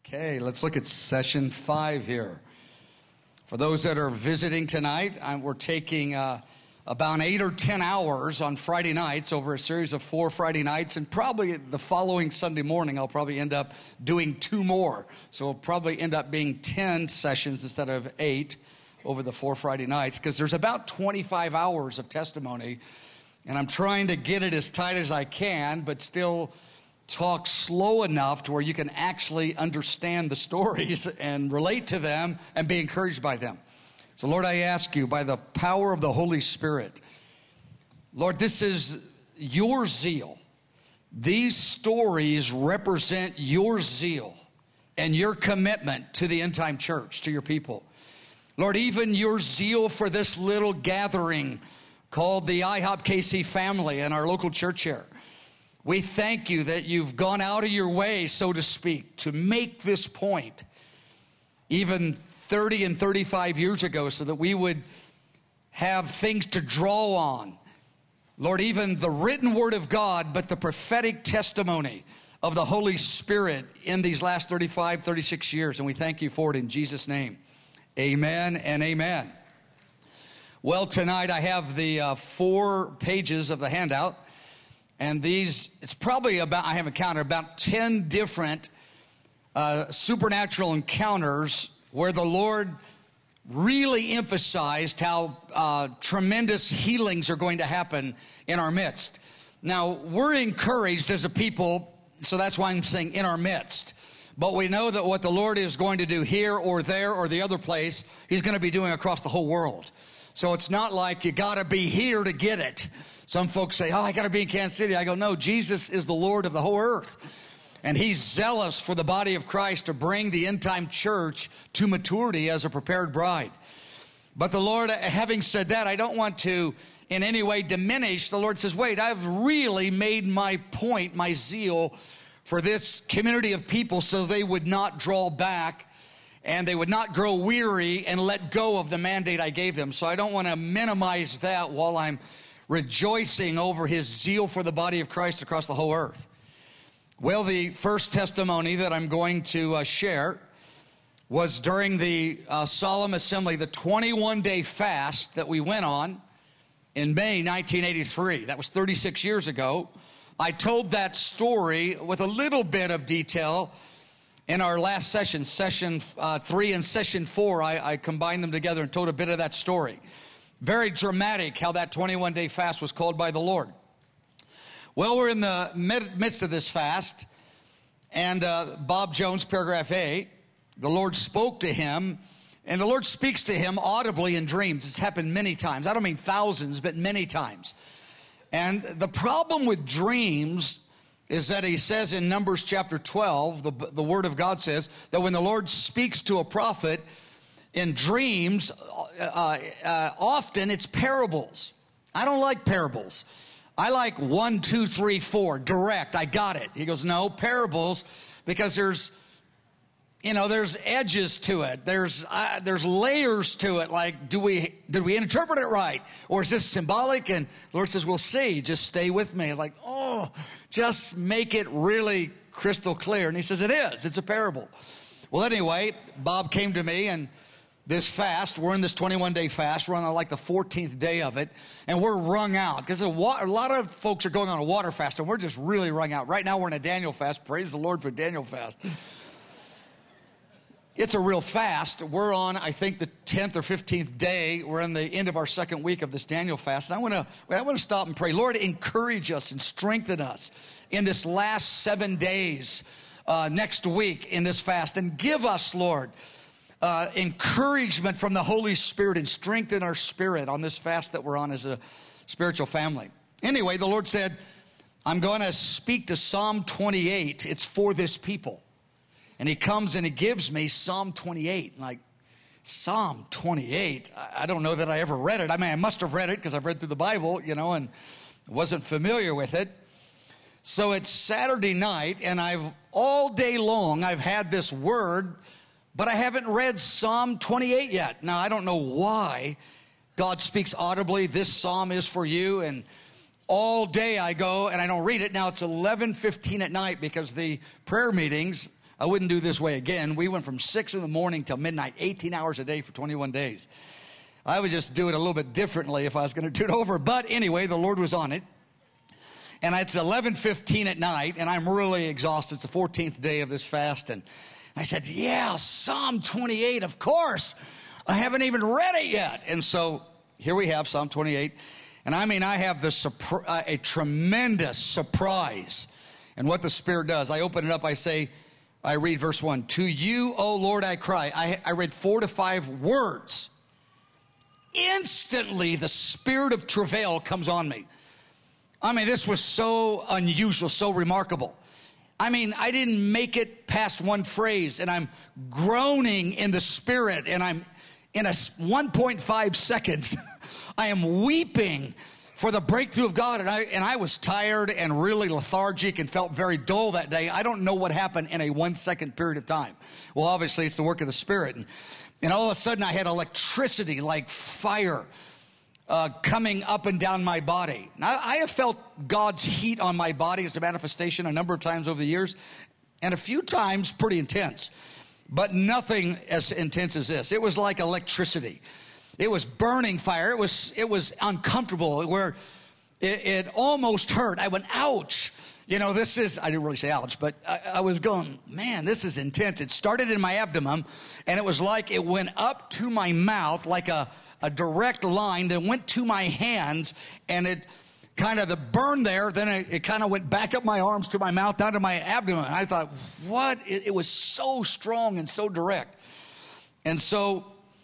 Okay, let's look at session 5 here. For those that are visiting tonight, we're taking about 8 or 10 hours on Friday nights over a series of 4 Friday nights, and probably the following Sunday morning I'll probably end up doing 2 more. So it'll probably end up being 10 sessions instead of 8 over the 4 Friday nights, because there's about 25 hours of testimony, and I'm trying to get it as tight as I can, but still talk slow enough to where you can actually understand the stories and relate to them and be encouraged by them. So, Lord, I ask you, by the power of the Holy Spirit, Lord, this is your zeal. These stories represent your zeal and your commitment to the end-time church, to your people. Lord, even your zeal for this little gathering called the IHOP KC family in our local church here. We thank you that you've gone out of your way, so to speak, to make this point even 30 and 35 years ago so that we would have things to draw on. Lord, even the written word of God, but the prophetic testimony of the Holy Spirit in these last 35, 36 years. And we thank you for it in Jesus' name. Amen and amen. Well, tonight I have the 4 pages of the handout. And these, it's probably about, I haven't counted, about 10 different supernatural encounters where the Lord really emphasized how tremendous healings are going to happen in our midst. Now, we're encouraged as a people, so that's why I'm saying in our midst. But we know that what the Lord is going to do here or there or the other place, He's going to be doing across the whole world. So it's not like you got to be here to get it. Some folks say, I got to be in Kansas City. I go, no, Jesus is the Lord of the whole earth. And He's zealous for the body of Christ to bring the end-time church to maturity as a prepared bride. But the Lord, having said that, I don't want to in any way diminish. The Lord says, wait, I've really made my point, my zeal for this community of people so they would not draw back and they would not grow weary and let go of the mandate I gave them. So I don't want to minimize that while I'm rejoicing over His zeal for the body of Christ across the whole earth. Well, the first testimony that I'm going to share was during the solemn assembly, the 21-day fast that we went on in May 1983. That was 36 years ago. I told that story with a little bit of detail in our last session, session 3 and session 4. I combined them together and told a bit of that story. Very dramatic how that 21-day fast was called by the Lord. Well, we're in the midst of this fast, and Bob Jones, paragraph A, the Lord spoke to him, and the Lord speaks to him audibly in dreams. It's happened many times. I don't mean thousands, but many times. And the problem with dreams is that He says in Numbers chapter 12, the Word of God says that when the Lord speaks to a prophet in dreams, often it's parables. I don't like parables. I like 1, 2, 3, 4, direct. I got it. He goes, no, parables, because there's edges to it. There's layers to it. Like, did we interpret it right? Or is this symbolic? And the Lord says, we'll see. Just stay with me. Like, just make it really crystal clear. And He says, it is. It's a parable. Well, anyway, Bob came to me, and this fast, we're in this 21-day fast. We're on like the 14th day of it, and we're wrung out because a lot of folks are going on a water fast, and we're just really wrung out. Right now, we're in a Daniel fast. Praise the Lord for Daniel fast. It's a real fast. We're on, I think, the 10th or 15th day. We're in the end of our second week of this Daniel fast. And I want to stop and pray. Lord, encourage us and strengthen us in this last 7 days next week in this fast. And give us, Lord, encouragement from the Holy Spirit and strengthen our spirit on this fast that we're on as a spiritual family. Anyway, the Lord said, I'm going to speak to Psalm 28. It's for this people. And He comes and He gives me Psalm 28. Like, Psalm 28? I don't know that I ever read it. I mean, I must have read it because I've read through the Bible, and wasn't familiar with it. So it's Saturday night, and all day long I've had this word, but I haven't read Psalm 28 yet. Now, I don't know why God speaks audibly. This psalm is for you, and all day I go and I don't read it. Now it's 11:15 at night because the prayer meetings I wouldn't do this way again. We went from 6 in the morning till midnight, 18 hours a day for 21 days. I would just do it a little bit differently if I was going to do it over. But anyway, the Lord was on it. And it's 11:15 at night, and I'm really exhausted. It's the 14th day of this fast. And I said, yeah, Psalm 28, of course. I haven't even read it yet. And so here we have Psalm 28. And I mean, I have a tremendous surprise in what the Spirit does. I open it up, I read verse 1. To you, O Lord, I cry. I read 4 to 5 words. Instantly, the spirit of travail comes on me. I mean, this was so unusual, so remarkable. I mean, I didn't make it past one phrase, and I'm groaning in the Spirit, and I'm in 1.5 seconds, I am weeping for the breakthrough of God, and I was tired and really lethargic and felt very dull that day. I don't know what happened in a 1 second period of time. Well, obviously, it's the work of the Spirit. And all of a sudden, I had electricity like fire coming up and down my body. Now, I have felt God's heat on my body as a manifestation a number of times over the years, and a few times pretty intense, but nothing as intense as this. It was like electricity. It was burning fire. It was uncomfortable where it almost hurt. I went, ouch. You know, I didn't really say ouch, but I was going, man, this is intense. It started in my abdomen, and it was like it went up to my mouth like a direct line that went to my hands, and it kind of the burn there, then it kind of went back up my arms to my mouth, down to my abdomen. And I thought, what? It was so strong and so direct. And so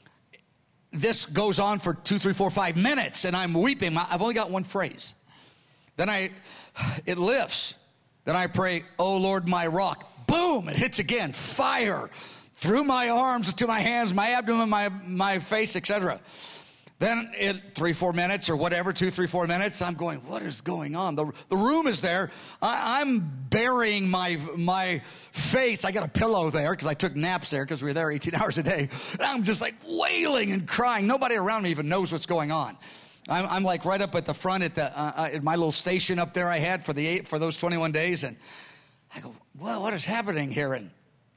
this goes on for 2, 3, 4, 5 minutes, and I'm weeping. I've only got one phrase. Then it lifts. Then I pray, oh Lord, my rock. Boom, it hits again. Fire through my arms to my hands, my abdomen, my face, etc. Then 3, 4 minutes or whatever, 2, 3, 4 minutes, I'm going, what is going on? The room is there. I'm burying my face. I got a pillow there because I took naps there because we were there 18 hours a day. And I'm just like wailing and crying. Nobody around me even knows what's going on. I'm like right up at the front at my little station up there I had for those 21 days. And I go, well, what is happening here? And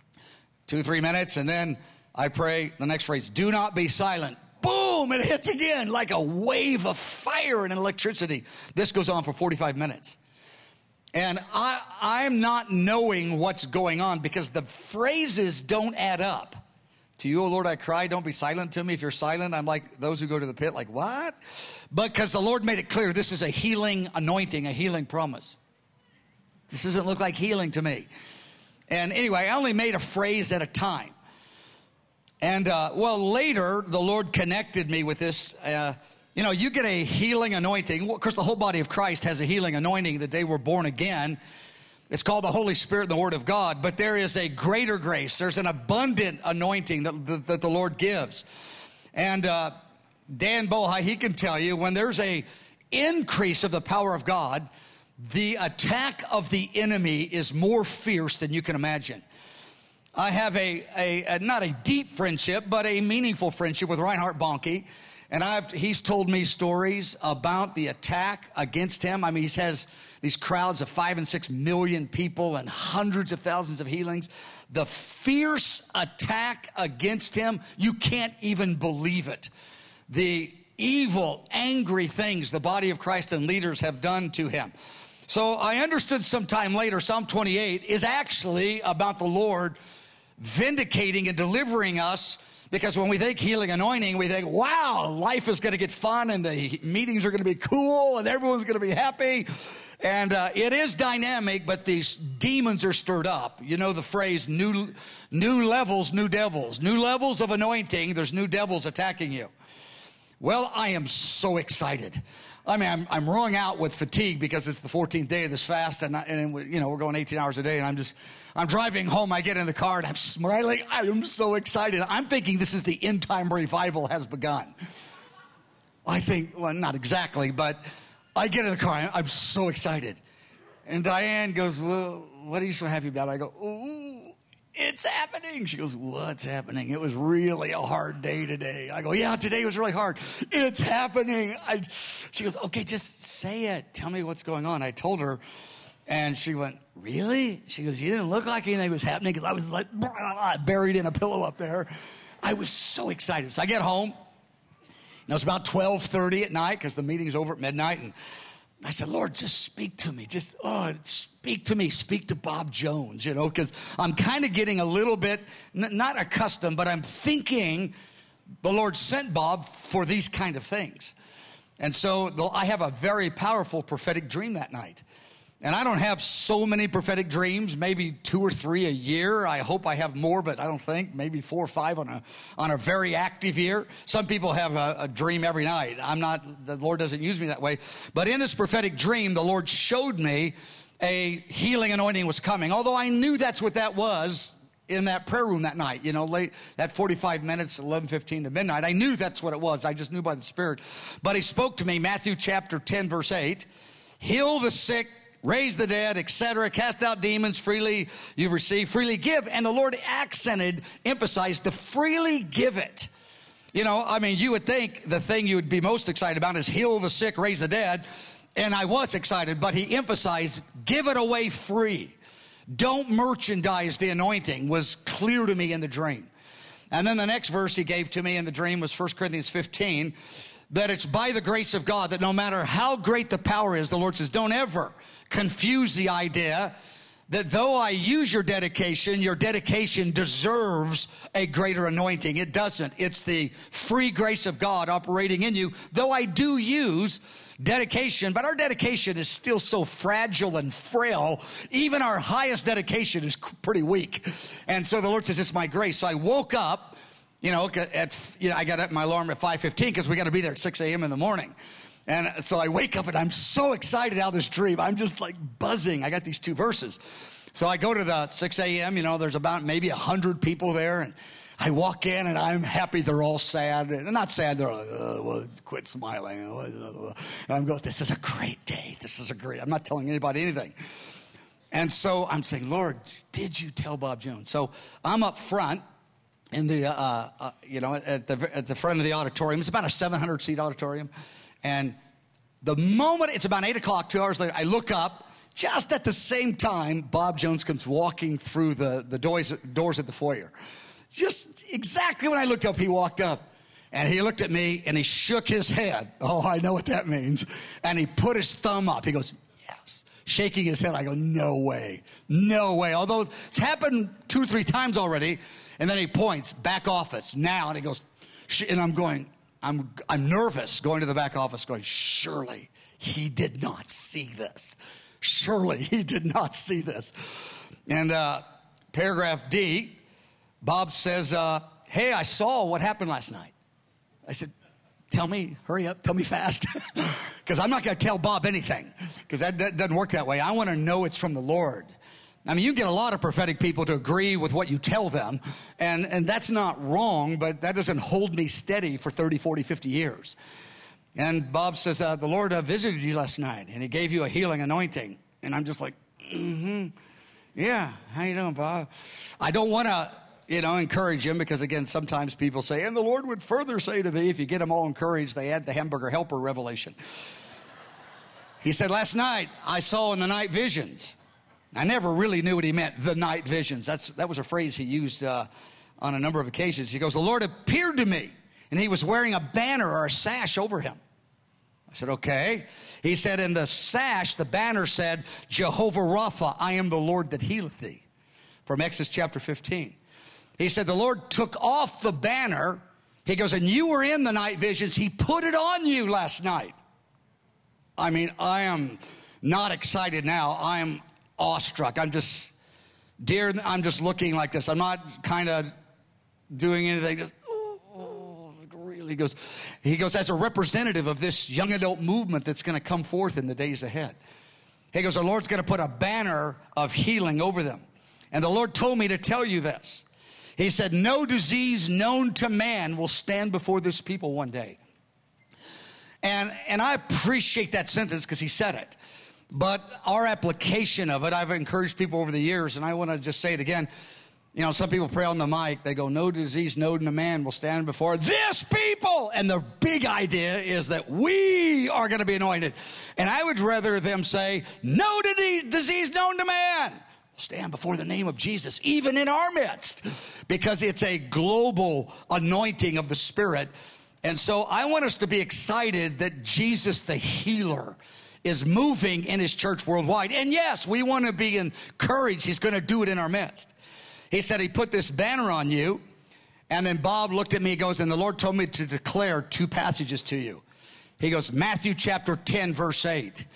2, 3 minutes, and then I pray the next phrase, do not be silent. Boom, it hits again like a wave of fire and electricity. This goes on for 45 minutes. And I'm not knowing what's going on because the phrases don't add up. To you, O Lord, I cry, don't be silent to me. If you're silent, I'm like those who go to the pit, like, what? But because the Lord made it clear, this is a healing anointing, a healing promise. This doesn't look like healing to me. And anyway, I only made a phrase at a time. And, later, the Lord connected me with this. You get a healing anointing. Well, of course, the whole body of Christ has a healing anointing the day we're born again. It's called the Holy Spirit and the Word of God. But there is a greater grace. There's an abundant anointing that the Lord gives. And Dan Bohai, he can tell you, when there's a increase of the power of God, the attack of the enemy is more fierce than you can imagine. I have not a deep friendship, but a meaningful friendship with Reinhard Bonnke. And he's told me stories about the attack against him. I mean, he has these crowds of 5 and 6 million people and hundreds of thousands of healings. The fierce attack against him, you can't even believe it. The evil, angry things the body of Christ and leaders have done to him. So I understood sometime later, Psalm 28 is actually about the Lord vindicating and delivering us, because when we think healing anointing, we think, wow, life is going to get fun and the meetings are going to be cool and everyone's going to be happy. And it is dynamic, but these demons are stirred up. You know the phrase, new levels, new devils. New levels of anointing, there's new devils attacking you. Well, I am so excited. I mean, I'm wrung out with fatigue because it's the 14th day of this fast, and we're going 18 hours a day, and I'm driving home. I get in the car, and I'm smiling. I am so excited. I'm thinking this is the end time revival has begun. I think, well, not exactly, but I get in the car. I'm so excited. And Diane goes, well, what are you so happy about? I go, ooh, it's happening. She goes, what's happening? It was really a hard day today. I go, yeah, today was really hard. It's happening. She goes, okay, just say it. Tell me what's going on. I told her And she went, really? She goes, you didn't look like anything was happening, because I was like buried in a pillow up there. I was so excited. So I get home. It's about 12:30 at night, because the meeting's over at midnight. And I said, Lord, just speak to me. Just, speak to me. Speak to Bob Jones, because I'm kind of getting a little bit, not accustomed, but I'm thinking the Lord sent Bob for these kind of things. And so I have a very powerful prophetic dream that night. And I don't have so many prophetic dreams, maybe 2 or 3 a year. I hope I have more, but I don't think. Maybe 4 or 5 on a very active year. Some people have a dream every night. The Lord doesn't use me that way. But in this prophetic dream, the Lord showed me a healing anointing was coming. Although I knew that's what that was in that prayer room that night, late, that 45 minutes, 11:15 to midnight. I knew that's what it was. I just knew by the Spirit. But he spoke to me, Matthew chapter 10, verse 8, heal the sick, raise the dead, etc., cast out demons, freely you've received, freely give. And the Lord emphasized the freely give it. You would think the thing you would be most excited about is heal the sick, raise the dead. And I was excited, but he emphasized give it away free. Don't merchandise the anointing, was clear to me in the dream. And then the next verse he gave to me in the dream was 1 Corinthians 15, that it's by the grace of God that no matter how great the power is, the Lord says, don't ever confuse the idea that though I use your dedication deserves a greater anointing. It doesn't. It's the free grace of God operating in you. Though I do use dedication, but our dedication is still so fragile and frail. Even our highest dedication is pretty weak. And so the Lord says, it's my grace. So I woke up, I got up my alarm at 5:15 because we got to be there at 6 a.m. in the morning. And so I wake up and I'm so excited out of this dream. I'm just like buzzing. I got these 2 verses. So I go to the 6 a.m., there's about maybe 100 people there. And I walk in and I'm happy they're all sad. And not sad, they're like, well, quit smiling. And I'm going, this is a great day. I'm not telling anybody anything. And so I'm saying, Lord, did you tell Bob Jones? So I'm up front in the, at the front of the auditorium. It's about a 700-seat auditorium. And the moment, it's about 8 o'clock, 2 hours later, I look up, just at the same time, Bob Jones comes walking through the doors at the foyer. Just exactly when I looked up, he walked up. And he looked at me, and he shook his head. Oh, I know what that means. And he put his thumb up. He goes, yes. Shaking his head, I go, no way. No way. Although it's happened 2 or 3 times already. And then he points, back office, now. And he goes, and I'm going, I'm nervous going to the back office going, surely he did not see this. Surely he did not see this. And paragraph D, Bob says, hey, I saw what happened last night. I said, tell me, hurry up, tell me fast. Because I'm not going to tell Bob anything. Because that doesn't work that way. I want to know it's from the Lord. You get a lot of prophetic people to agree with what you tell them, and that's not wrong, but that doesn't hold me steady for 30, 40, 50 years. And Bob says, the Lord visited you last night, and he gave you a healing anointing. And I'm just like, yeah, how you doing, Bob? I don't want to, encourage him, because, again, sometimes people say, and the Lord would further say to thee, if you get them all encouraged, they add the hamburger helper revelation. He said, last night I saw in the night visions. I never really knew what he meant, the night visions. That was a phrase he used on a number of occasions. He goes, the Lord appeared to me, and he was wearing a banner or a sash over him. I said, okay. He said, in the sash, the banner said, Jehovah Rapha, I am the Lord that healeth thee, from Exodus chapter 15. He said, the Lord took off the banner. He goes, and you were in the night visions. He put it on you last night. I am not excited now. I am awestruck. I'm just looking like this. I'm not kind of doing anything. Just, really he goes, as a representative of this young adult movement that's going to come forth in the days ahead. He goes, the Lord's going to put a banner of healing over them. And the Lord told me to tell you this. He said, no disease known to man will stand before this people one day. And I appreciate that sentence because he said it. But our application of it, I've encouraged people over the years, and I want to just say it again. You know, some people pray on the mic. They go, no disease known to man will stand before this people. And the big idea is that we are going to be anointed. And I would rather them say, no disease known to man will stand before the name of Jesus, even in our midst, because it's a global anointing of the Spirit. And so I want us to be excited that Jesus, the healer, is moving in his church worldwide. And yes, we want to be encouraged. He's going to do it in our midst. He said he put this banner on you. And then Bob looked at me and goes, and the Lord told me to declare two passages to you. He goes, Matthew chapter 10, verse 8.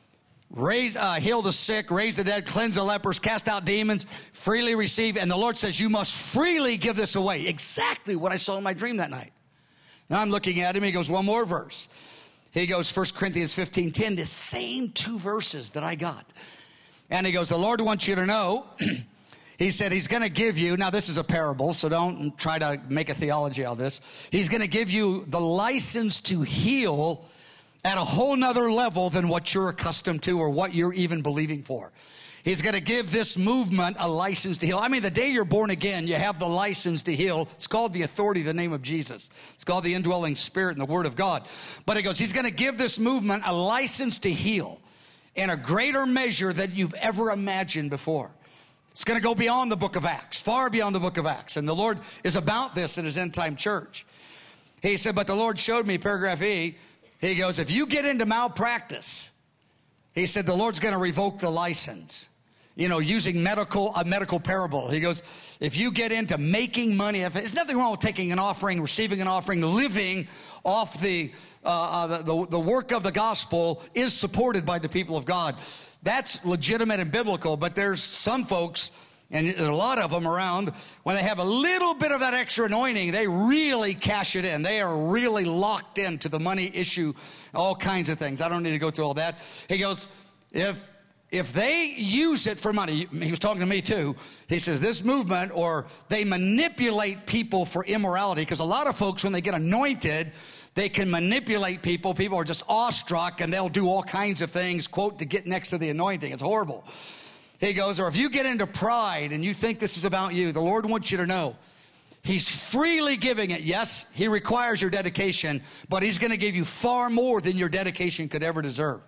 Heal the sick, raise the dead, cleanse the lepers, cast out demons, freely receive. And the Lord says, you must freely give this away. Exactly what I saw in my dream that night. Now I'm looking at him. He goes, one more verse. He goes, 1 Corinthians 15:10, the same two verses that I got. And he goes, the Lord wants you to know. He said he's going to give you, now this is a parable, so don't try to make a theology out of this. He's going to give you the license to heal at a whole nother level than what you're accustomed to or what you're even believing for. He's going to give this movement a license to heal. I mean, the day you're born again, you have the license to heal. It's called the authority of the name of Jesus. It's called the indwelling Spirit and the Word of God. But he goes, he's going to give this movement a license to heal in a greater measure than you've ever imagined before. It's going to go beyond the book of Acts, far beyond the book of Acts. And the Lord is about this in his end-time church. He said, but the Lord showed me, paragraph E, he goes, if you get into malpractice, he said, the Lord's going to revoke the license. You know, using a medical parable. He goes, if you get into making money, there's nothing wrong with taking an offering, receiving an offering, living off the work of the gospel is supported by the people of God. That's legitimate and biblical, but there's some folks, and a lot of them around, when they have a little bit of that extra anointing, they really cash it in. They are really locked into the money issue, all kinds of things. I don't need to go through all that. He goes, if they use it for money, he was talking to me too, he says this movement, or they manipulate people for immorality, because a lot of folks, when they get anointed, they can manipulate people. People are just awestruck, and they'll do all kinds of things, quote, to get next to the anointing. It's horrible. He goes, or if you get into pride and you think this is about you, the Lord wants you to know he's freely giving it. Yes, he requires your dedication, but he's going to give you far more than your dedication could ever deserve.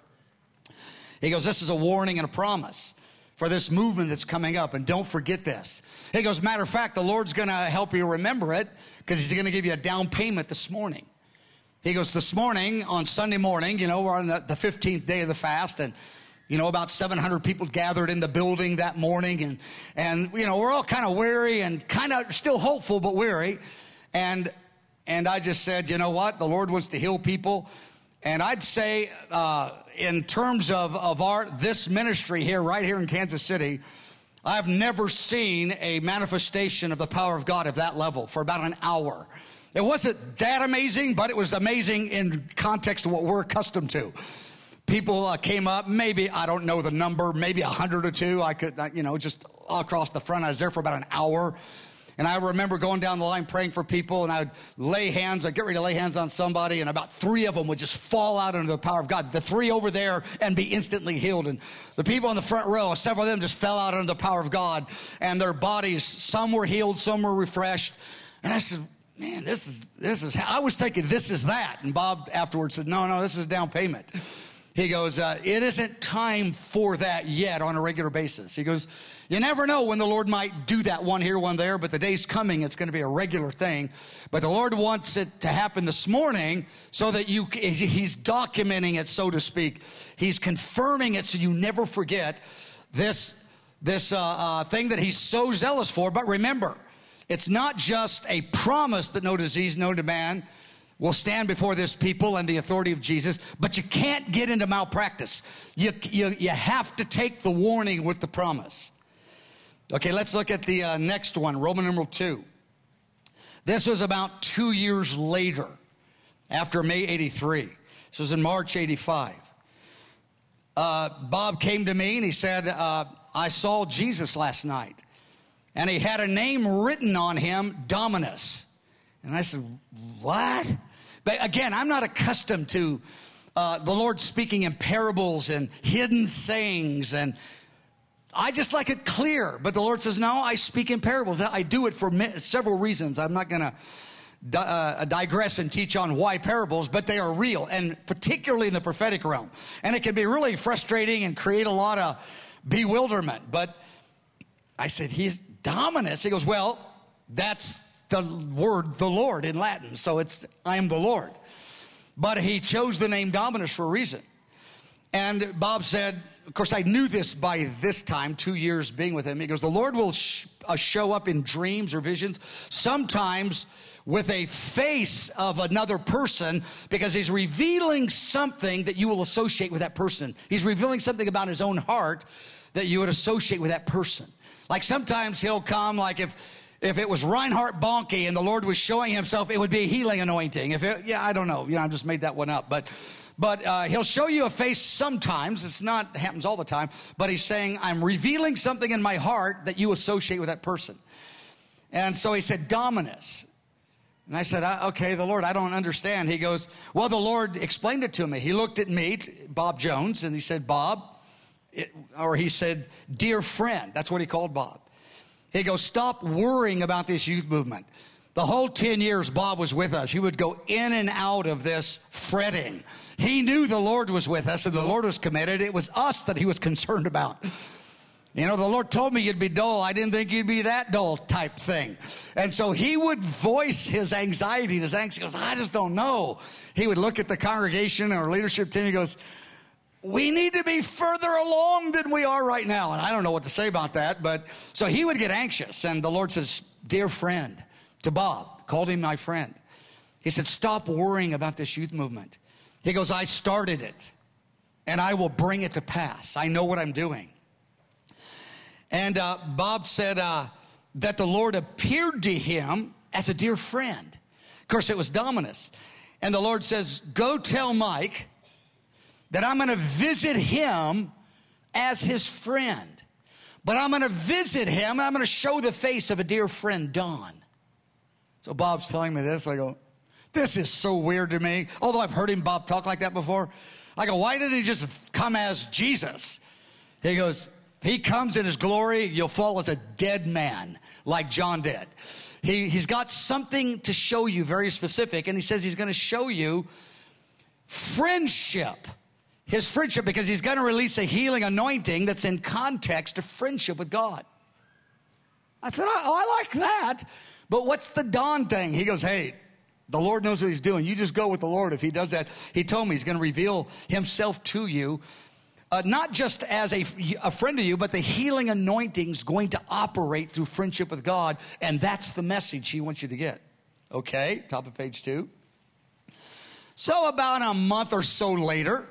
He goes, this is a warning and a promise for this movement that's coming up, and don't forget this. He goes, matter of fact, the Lord's going to help you remember it, because he's going to give you a down payment this morning. He goes, this morning, on Sunday morning, you know, we're on the 15th day of the fast, and, you know, about 700 people gathered in the building that morning, and you know, we're all kind of weary and kind of still hopeful, but weary. And I just said, you know what? The Lord wants to heal people. And I'd say, in terms of this ministry here, right here in Kansas City, I've never seen a manifestation of the power of God at that level for about an hour. It wasn't that amazing, but it was amazing in context of what we're accustomed to. People came up, maybe, I don't know the number, maybe 100 or two. I could, you know, just all across the front. I was there for about an hour. And I remember going down the line praying for people, and I'd get ready to lay hands on somebody, and about 3 of them would just fall out under the power of God. The 3 over there and be instantly healed. And the people in the front row, several of them just fell out under the power of God, and their bodies, some were healed, some were refreshed. And I said, man, this is, I was thinking this is that. And Bob afterwards said, no, this is a down payment. He goes, it isn't time for that yet on a regular basis. He goes, you never know when the Lord might do that, one here, one there, but the day's coming, it's going to be a regular thing. But the Lord wants it to happen this morning so that he's documenting it, so to speak. He's confirming it so you never forget this thing that he's so zealous for. But remember, it's not just a promise that no disease known to man will stand before this people and the authority of Jesus, but you can't get into malpractice. You have to take the warning with the promise. Okay, let's look at the next one, Roman numeral 2. This was about 2 years later, after May 83. This was in March 85. Bob came to me and he said, I saw Jesus last night, and he had a name written on him, Dominus. And I said, what? But again, I'm not accustomed to the Lord speaking in parables and hidden sayings. And I just like it clear. But the Lord says, no, I speak in parables. I do it for several reasons. I'm not going to digress and teach on why parables, but they are real, and particularly in the prophetic realm. And it can be really frustrating and create a lot of bewilderment. But I said, he's Dominus. He goes, well, that's the word, the Lord, in Latin. So it's, I am the Lord. But he chose the name Dominus for a reason. And Bob said, of course, I knew this by this time, 2 years being with him. He goes, the Lord will show up in dreams or visions, sometimes with a face of another person, because he's revealing something that you will associate with that person. He's revealing something about his own heart that you would associate with that person. Like sometimes he'll come, like if it was Reinhard Bonnke and the Lord was showing himself, it would be a healing anointing. I don't know. I just made that one up. But he'll show you a face sometimes. It's not happens all the time. But he's saying, I'm revealing something in my heart that you associate with that person. And so he said, Dominus. And I said, okay, the Lord, I don't understand. He goes, well, the Lord explained it to me. He looked at me, Bob Jones, and he said, Bob, he said, dear friend. That's what he called Bob. He goes, stop worrying about this youth movement. The whole 10 years Bob was with us, he would go in and out of this fretting. He knew the Lord was with us and the Lord was committed. It was us that he was concerned about. The Lord told me you'd be dull. I didn't think you'd be that dull type thing. And so he would voice his anxiety and his angst. He goes, I just don't know. He would look at the congregation or leadership team. He goes, we need to be further along than we are right now. And I don't know what to say about that. But so he would get anxious. And the Lord says, dear friend, to Bob, called him my friend. He said, stop worrying about this youth movement. He goes, I started it and I will bring it to pass. I know what I'm doing. And Bob said that the Lord appeared to him as a dear friend. Of course, it was Dominus. And the Lord says, go tell Mike that I'm going to visit him as his friend. But I'm going to visit him, and I'm going to show the face of a dear friend, Don. So Bob's telling me this. I go, this is so weird to me. Although I've heard Bob talk like that before. I go, why didn't he just come as Jesus? He goes, if he comes in his glory, you'll fall as a dead man like John did. He's got something to show you very specific, and he says he's going to show you friendship. His friendship, because he's going to release a healing anointing that's in context of friendship with God. I said, oh, I like that. But what's the Don thing? He goes, hey, the Lord knows what he's doing. You just go with the Lord if he does that. He told me he's going to reveal himself to you. Not just as a friend to you, but the healing anointing is going to operate through friendship with God. And that's the message he wants you to get. Okay, top of page 2. So about a month or so later,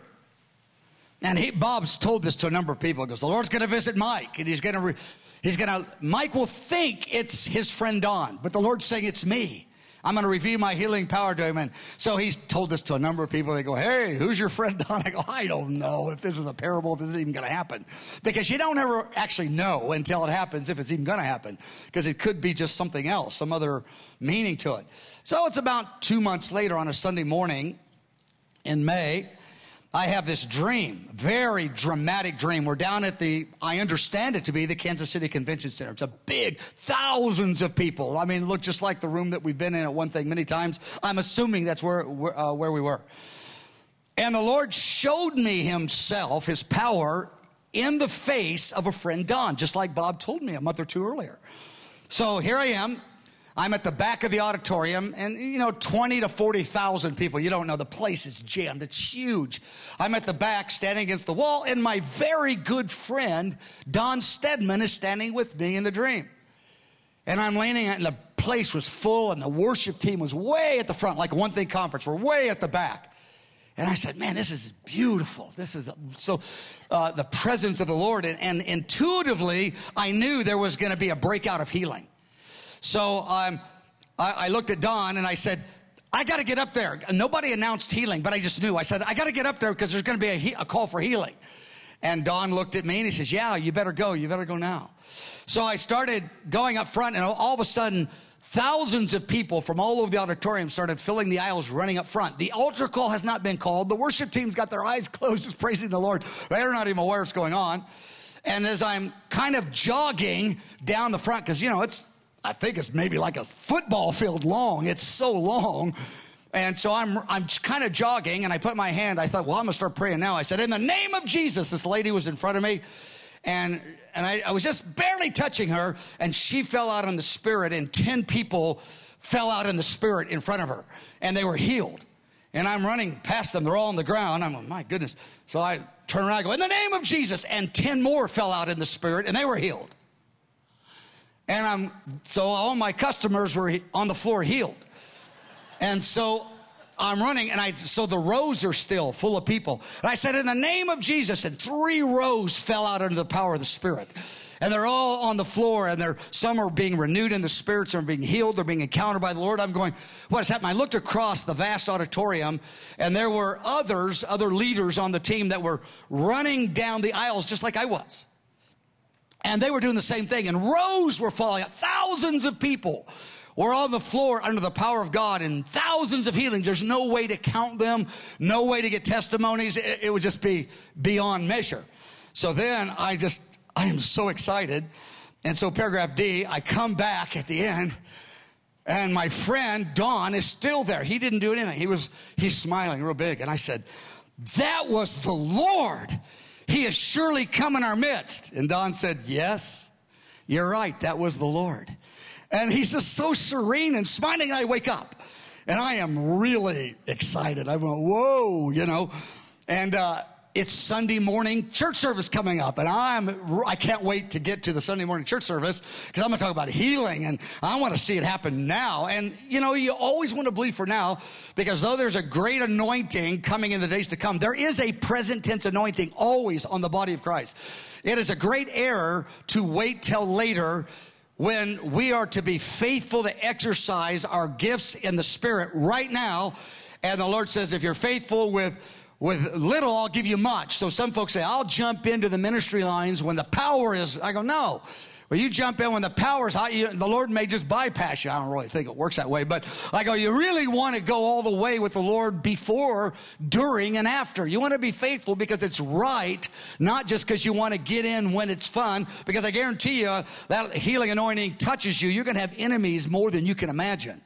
and Bob's told this to a number of people. He goes, the Lord's going to visit Mike. And Mike will think it's his friend Don. But the Lord's saying it's me. I'm going to reveal my healing power to him. And so he's told this to a number of people. They go, hey, who's your friend Don? I go, I don't know if this is a parable, if this is even going to happen. Because you don't ever actually know until it happens if it's even going to happen. Because it could be just something else, some other meaning to it. So it's about 2 months later on a Sunday morning in May. I have this dream, very dramatic dream. We're down at I understand it to be the Kansas City Convention Center. It's a big, thousands of people. I mean, look just like the room that we've been in at One Thing many times. I'm assuming that's where we were. And the Lord showed me himself, his power, in the face of a friend, Don, just like Bob told me a month or two earlier. So here I am. I'm at the back of the auditorium, and 20 to 40,000 people. You don't know, the place is jammed. It's huge. I'm at the back, standing against the wall, and my very good friend, Don Stedman, is standing with me in the dream. And I'm leaning, and the place was full, and the worship team was way at the front, like a One Thing conference. We're way at the back. And I said, man, this is beautiful. This is the presence of the Lord. And intuitively, I knew there was going to be a breakout of healing. So I looked at Don and I said, I got to get up there. Nobody announced healing, but I just knew. I said, I got to get up there because there's going to be a call for healing. And Don looked at me and he says, yeah, you better go. You better go now. So I started going up front, and all of a sudden, thousands of people from all over the auditorium started filling the aisles, running up front. The altar call has not been called. The worship team's got their eyes closed, just praising the Lord. They're not even aware what's going on. And as I'm kind of jogging down the front, because, I think it's maybe like a football field long. It's so long. And so I'm kind of jogging, and I put my hand, I thought, well, I'm going to start praying now. I said, in the name of Jesus. This lady was in front of me, and I was just barely touching her, and she fell out in the Spirit, and 10 people fell out in the Spirit in front of her, and they were healed. And I'm running past them. They're all on the ground. I'm like, my goodness. So I turn around and go, in the name of Jesus. And 10 more fell out in the Spirit, and they were healed. And so all my customers were on the floor healed. And so I'm running, and so the rows are still full of people. And I said, in the name of Jesus, and 3 rows fell out under the power of the Spirit. And they're all on the floor, and some are being renewed in the Spirit, some are being healed, they're being encountered by the Lord. I'm going, what is happening? I looked across the vast auditorium, and there were other leaders on the team that were running down the aisles just like I was. And they were doing the same thing, and rows were falling out. Thousands of people were on the floor under the power of God, and thousands of healings. There's no way to count them, no way to get testimonies. It would just be beyond measure. So then I am so excited. And so paragraph D, I come back at the end, and my friend Don is still there. He didn't do anything. He's smiling real big. And I said, that was the Lord. He has surely come in our midst. And Don said, yes, you're right. That was the Lord. And he's just so serene and smiling. And I wake up, and I am really excited. I went, whoa, And it's Sunday morning church service coming up, and I can't wait to get to the Sunday morning church service, because I'm going to talk about healing, and I want to see it happen now. And, you always want to believe for now, because though there's a great anointing coming in the days to come, there is a present tense anointing always on the body of Christ. It is a great error to wait till later when we are to be faithful to exercise our gifts in the Spirit right now. And the Lord says, if you're faithful with little, I'll give you much. So some folks say, I'll jump into the ministry lines when the power is. I go, no. Well, you jump in when the power is high. The Lord may just bypass you. I don't really think it works that way. But I go, you really want to go all the way with the Lord before, during, and after. You want to be faithful because it's right, not just because you want to get in when it's fun. Because I guarantee you, that healing anointing touches you, you're going to have enemies more than you can imagine.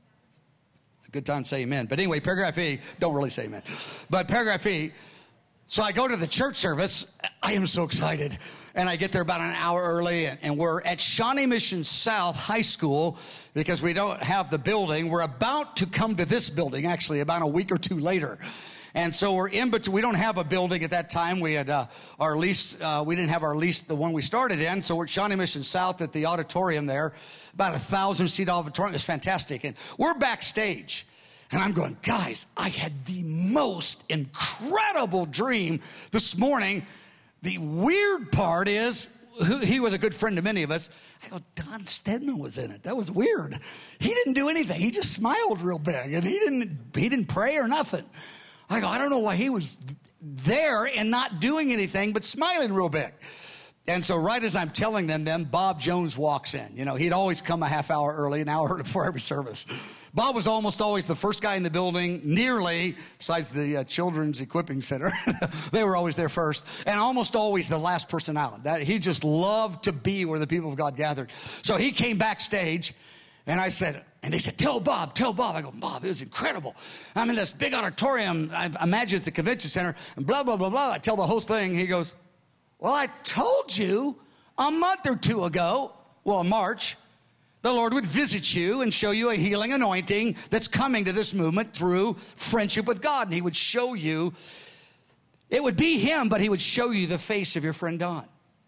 Good time to say amen. But anyway, paragraph E, don't really say amen. But paragraph E, so I go to the church service. I am so excited. And I get there about an hour early, and we're at Shawnee Mission South High School because we don't have the building. We're about to come to this building, actually, about a week or 2 later. And so we're in between. We don't have a building at that time. We had our lease. We didn't have our lease, the one we started in. So we're at Shawnee Mission South at the auditorium there, about 1,000-seat auditorium. It's fantastic. And we're backstage. And I'm going, guys, I had the most incredible dream this morning. The weird part is, he was a good friend to many of us. I go, Don Stedman was in it. That was weird. He didn't do anything. He just smiled real big, and he didn't pray or nothing. I go, I don't know why he was there and not doing anything but smiling real big. And so right as I'm telling them, Bob Jones walks in. He'd always come a half hour early, an hour before every service. Bob was almost always the first guy in the building, nearly, besides the Children's Equipping Center. They were always there first. And almost always the last person out. He just loved to be where the people of God gathered. So he came backstage, and I said, and they said, tell Bob. I go, Bob, it was incredible. I'm in this big auditorium. I imagine it's the convention center, and blah, blah, blah, blah. I tell the whole thing. He goes, well, I told you a month or 2 ago, in March, the Lord would visit you and show you a healing anointing that's coming to this movement through friendship with God. And he would show you, it would be him, but he would show you the face of your friend Don.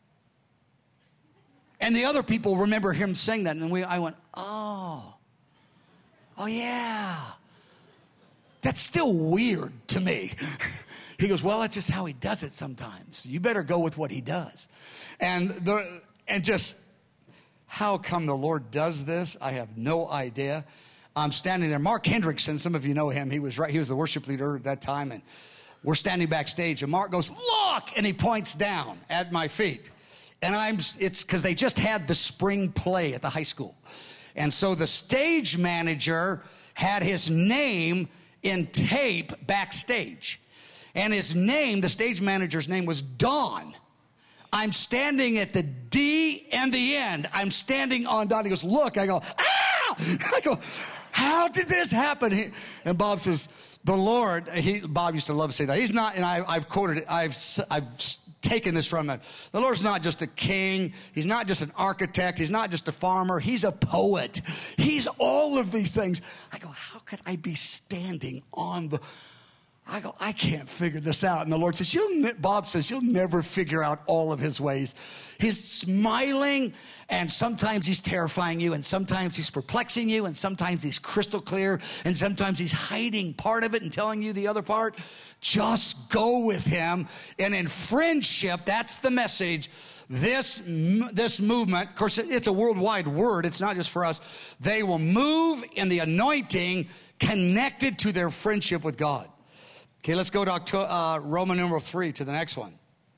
And the other people remember him saying that. And I went, oh yeah. That's still weird to me. He goes, well, that's just how he does it sometimes. You better go with what he does. And just how come the Lord does this, I have no idea. I'm standing there. Mark Hendrickson, some of you know him. He was the worship leader at that time. And we're standing backstage. And Mark goes, look! And he points down at my feet. And it's because they just had the spring play at the high school. And so the stage manager had his name in tape backstage. And his name, the stage manager's name was Don. I'm standing at the D and the end. I'm standing on dot. He goes, look. I go, ah! I go, how did this happen? And Bob says, the Lord, Bob used to love to say that. He's not, and I've quoted it, I've taken this from him. The Lord's not just a king. He's not just an architect. He's not just a farmer. He's a poet. He's all of these things. I go, how could I be standing on the... I go, I can't figure this out. And the Lord says, Bob says, you'll never figure out all of his ways. He's smiling, and sometimes he's terrifying you, and sometimes he's perplexing you, and sometimes he's crystal clear, and sometimes he's hiding part of it and telling you the other part. Just go with him. And in friendship, that's the message. This movement, of course, it's a worldwide word. It's not just for us. They will move in the anointing connected to their friendship with God. Okay, let's go to Roman numeral 3 to the next one.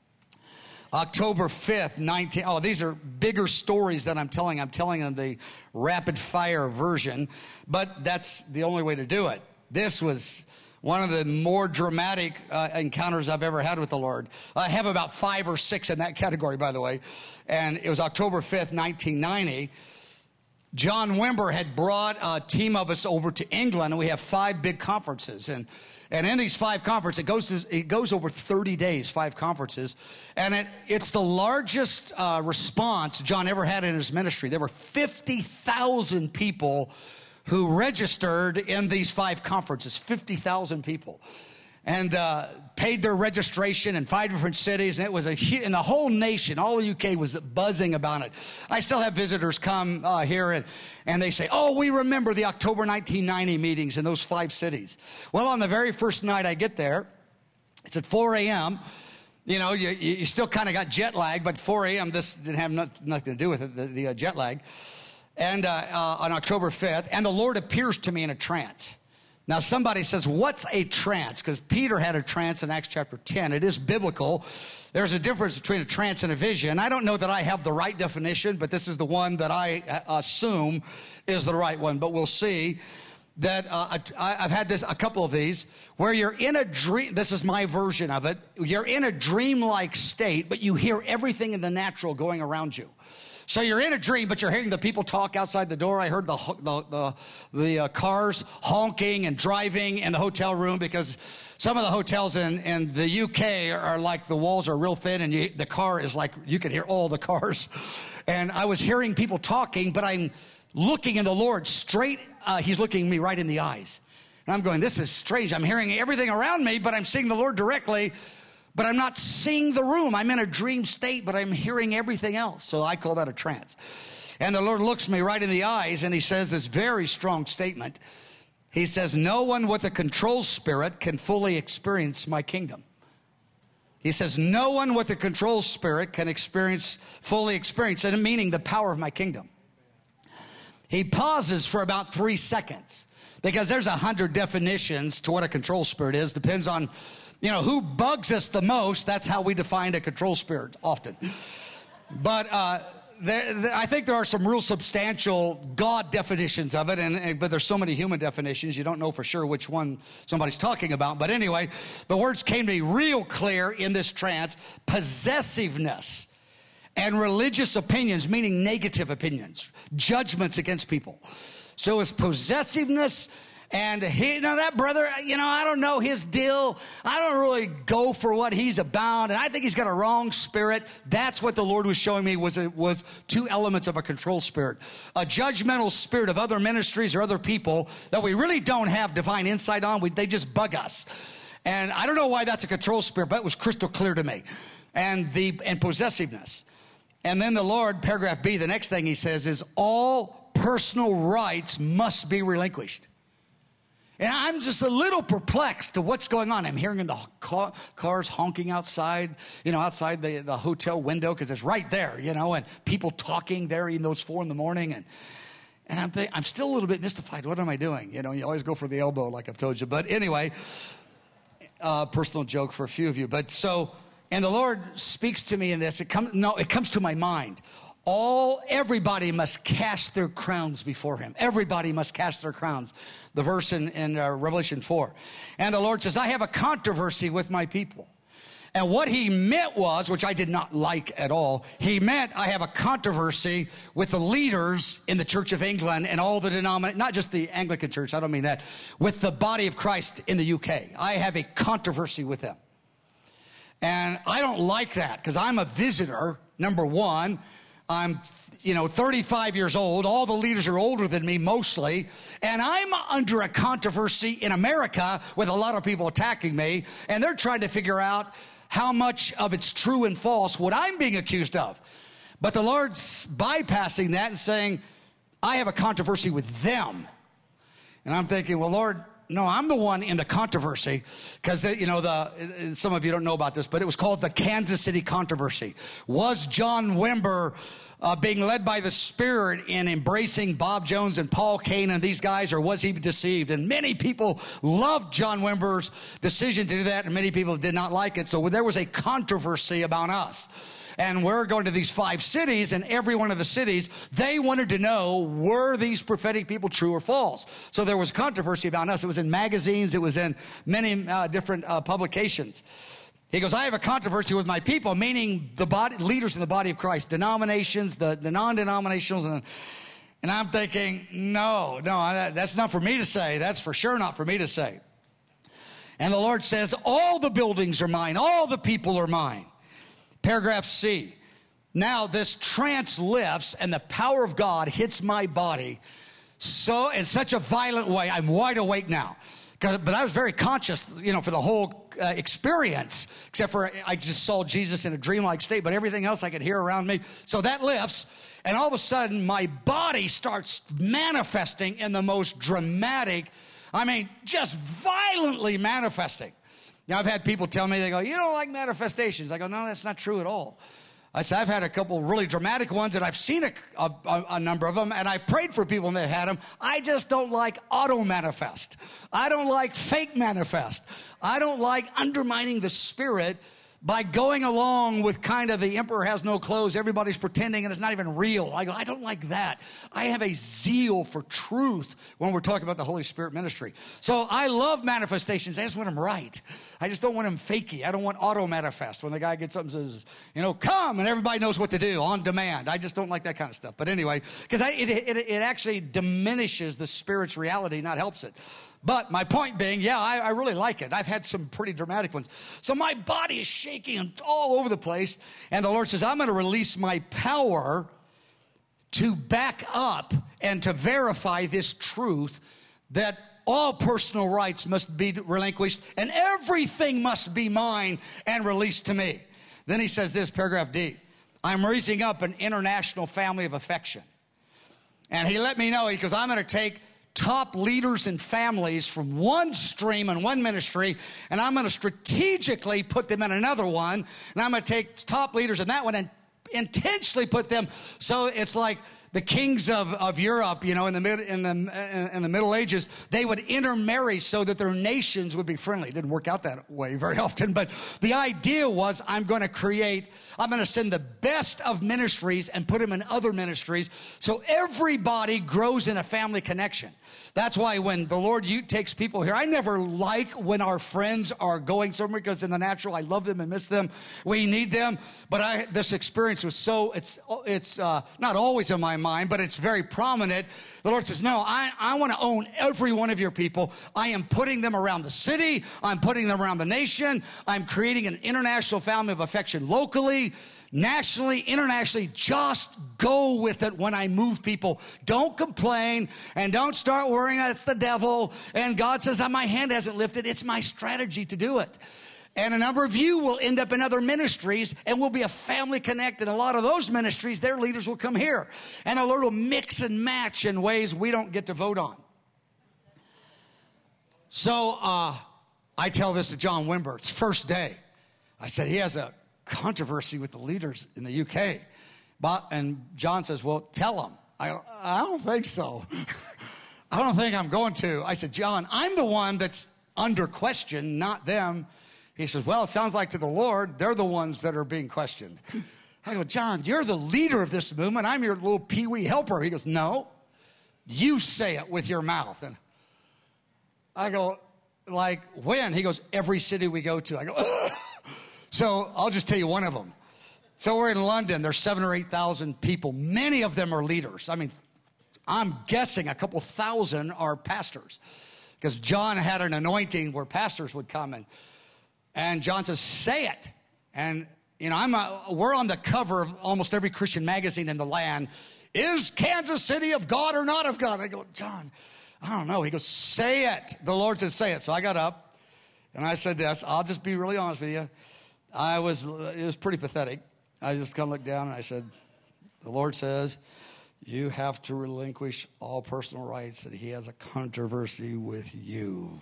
October 5th, 19... Oh, these are bigger stories that I'm telling. I'm telling them the rapid fire version, but that's the only way to do it. This was one of the more dramatic encounters I've ever had with the Lord. I have about 5 or 6 in that category, by the way. And it was October 5th, 1990. John Wimber had brought a team of us over to England, and we have 5 big conferences. And in these 5 conferences, it goes over 30 days, 5 conferences. And it's the largest response John ever had in his ministry. There were 50,000 people who registered in these 5 conferences, 50,000 people. And paid their registration in 5 different cities. And it was in the whole nation, all the UK was buzzing about it. I still have visitors come here and they say, oh, we remember the October 1990 meetings in those 5 cities. Well, on the very first night I get there, it's at 4 a.m. You know, you still kind of got jet lag, but 4 a.m., this didn't have nothing to do with it, the jet lag. And on October 5th, and the Lord appears to me in a trance. Now, somebody says, what's a trance? Because Peter had a trance in Acts chapter 10. It is biblical. There's a difference between a trance and a vision. I don't know that I have the right definition, but this is the one that I assume is the right one. But we'll see that I've had a couple of these, where you're in a dream. This is my version of it. You're in a dreamlike state, but you hear everything in the natural going around you. So you're in a dream, but you're hearing the people talk outside the door. I heard the cars honking and driving in the hotel room, because some of the hotels in the UK are like the walls are real thin, and the car is like, you can hear all the cars. And I was hearing people talking, but I'm looking in the Lord straight. He's looking me right in the eyes. And I'm going, this is strange. I'm hearing everything around me, but I'm seeing the Lord directly. But I'm not seeing the room. I'm in a dream state, but I'm hearing everything else. So I call that a trance. And the Lord looks me right in the eyes, and he says this very strong statement. He says, no one with a control spirit can fully experience my kingdom. He says, no one with a control spirit can fully experience it, meaning the power of my kingdom. He pauses for about 3 seconds, because there's 100 definitions to what a control spirit is. Depends on who bugs us the most. That's how we define a control spirit often. But I think there are some real substantial God definitions of it, but there's so many human definitions, you don't know for sure which one somebody's talking about. But anyway, the words came to me real clear in this trance: possessiveness and religious opinions, meaning negative opinions, judgments against people. So it's possessiveness. And that brother, I don't know his deal. I don't really go for what he's about. And I think he's got a wrong spirit. That's what the Lord was showing me was 2 elements of a control spirit. A judgmental spirit of other ministries or other people that we really don't have divine insight on. They just bug us. And I don't know why that's a control spirit, but it was crystal clear to me. And possessiveness. And then the Lord, paragraph B, the next thing he says is, all personal rights must be relinquished. And I'm just a little perplexed to what's going on. I'm hearing the cars honking outside, outside the hotel window, because it's right there, and people talking there, even though it's 4 a.m. And I'm still a little bit mystified. What am I doing? You always go for the elbow, like I've told you. But anyway, personal joke for a few of you. And the Lord speaks to me in this. It comes to my mind. Everybody must cast their crowns before him. Everybody must cast their crowns. The verse in Revelation 4. And the Lord says, I have a controversy with my people. And what he meant was, which I did not like at all, he meant I have a controversy with the leaders in the Church of England and all the denominations, not just the Anglican Church, I don't mean that, with the body of Christ in the UK. I have a controversy with them. And I don't like that because I'm a visitor, number one. I'm 35 years old. All the leaders are older than me mostly. And I'm under a controversy in America with a lot of people attacking me. And they're trying to figure out how much of it's true and false, what I'm being accused of. But the Lord's bypassing that and saying, I have a controversy with them. And I'm thinking, well, Lord, no, I'm the one in the controversy because, some of you don't know about this, but it was called the Kansas City controversy. Was John Wimber being led by the Spirit in embracing Bob Jones and Paul Cain and these guys, or was he deceived? And many people loved John Wimber's decision to do that, and many people did not like it. So there was a controversy about us. And we're going to these 5 cities, and every one of the cities, they wanted to know, were these prophetic people true or false? So there was controversy about us. It was in magazines. It was in many different publications. He goes, I have a controversy with my people, meaning the leaders in the body of Christ, denominations, the non-denominationals. And I'm thinking, no, that's not for me to say. That's for sure not for me to say. And the Lord says, all the buildings are mine. All the people are mine. Paragraph C. Now this trance lifts and the power of God hits my body so in such a violent way. I'm wide awake now. But I was very conscious, for the whole experience, except for I just saw Jesus in a dreamlike state, but everything else I could hear around me. So that lifts, and all of a sudden my body starts manifesting in the most dramatic, just violently manifesting. Now, I've had people tell me, they go, you don't like manifestations. I go, no, that's not true at all. I said, I've had a couple really dramatic ones, and I've seen a number of them, and I've prayed for people that had them. I just don't like auto-manifest. I don't like fake manifest. I don't like undermining the Spirit by going along with kind of the emperor has no clothes, everybody's pretending, and it's not even real. I go, I don't like that. I have a zeal for truth when we're talking about the Holy Spirit ministry. So I love manifestations. I just want them right. I just don't want them fakey. I don't want auto-manifest when the guy gets up and says, come, and everybody knows what to do on demand. I just don't like that kind of stuff. But anyway, because it actually diminishes the Spirit's reality, not helps it. But my point being, I really like it. I've had some pretty dramatic ones. So my body is shaking all over the place. And the Lord says, I'm going to release my power to back up and to verify this truth that all personal rights must be relinquished and everything must be mine and released to me. Then he says this, paragraph D, I'm raising up an international family of affection. And he let me know, he goes, I'm going to take top leaders and families from one stream and one ministry, and I'm going to strategically put them in another one, and I'm going to take top leaders in that one and intentionally put them so it's like the kings of Europe, in the Middle Ages, they would intermarry so that their nations would be friendly. It didn't work out that way very often, but the idea was I'm going to send the best of ministries and put them in other ministries so everybody grows in a family connection. That's why when the Lord takes people here, I never like when our friends are going somewhere because in the natural, I love them and miss them. We need them. But this experience was it's not always in my mind, but it's very prominent. The Lord says, no, I want to own every one of your people. I am putting them around the city. I'm putting them around the nation. I'm creating an international family of affection locally, nationally, internationally. Just go with it when I move people. Don't complain and don't start worrying that it's the devil. And God says, my hand hasn't lifted. It's my strategy to do it. And a number of you will end up in other ministries and we'll be a family connected. A lot of those ministries, their leaders will come here. And the Lord will mix and match in ways we don't get to vote on. So I tell this to John Wimber. It's first day. I said, he has a controversy with the leaders in the UK. And John says, well, tell him. I don't think so. I don't think I'm going to. I said, John, I'm the one that's under question, not them. He says, well, it sounds like to the Lord, they're the ones that are being questioned. I go, John, you're the leader of this movement. I'm your little peewee helper. He goes, no, you say it with your mouth. And I go, like when? He goes, every city we go to. I go, ugh. So I'll just tell you one of them. So we're in London. There's 7,000 or 8,000 people. Many of them are leaders. I mean, I'm guessing a couple thousand are pastors, because John had an anointing where pastors would come and John says, say it. And, you know, we're on the cover of almost every Christian magazine in the land. Is Kansas City of God or not of God? I go, John, I don't know. He goes, say it. The Lord said, say it. So I got up and I said this. I'll just be really honest with you. It was pretty pathetic. I just kind of looked down and I said, the Lord says, you have to relinquish all personal rights, that he has a controversy with you.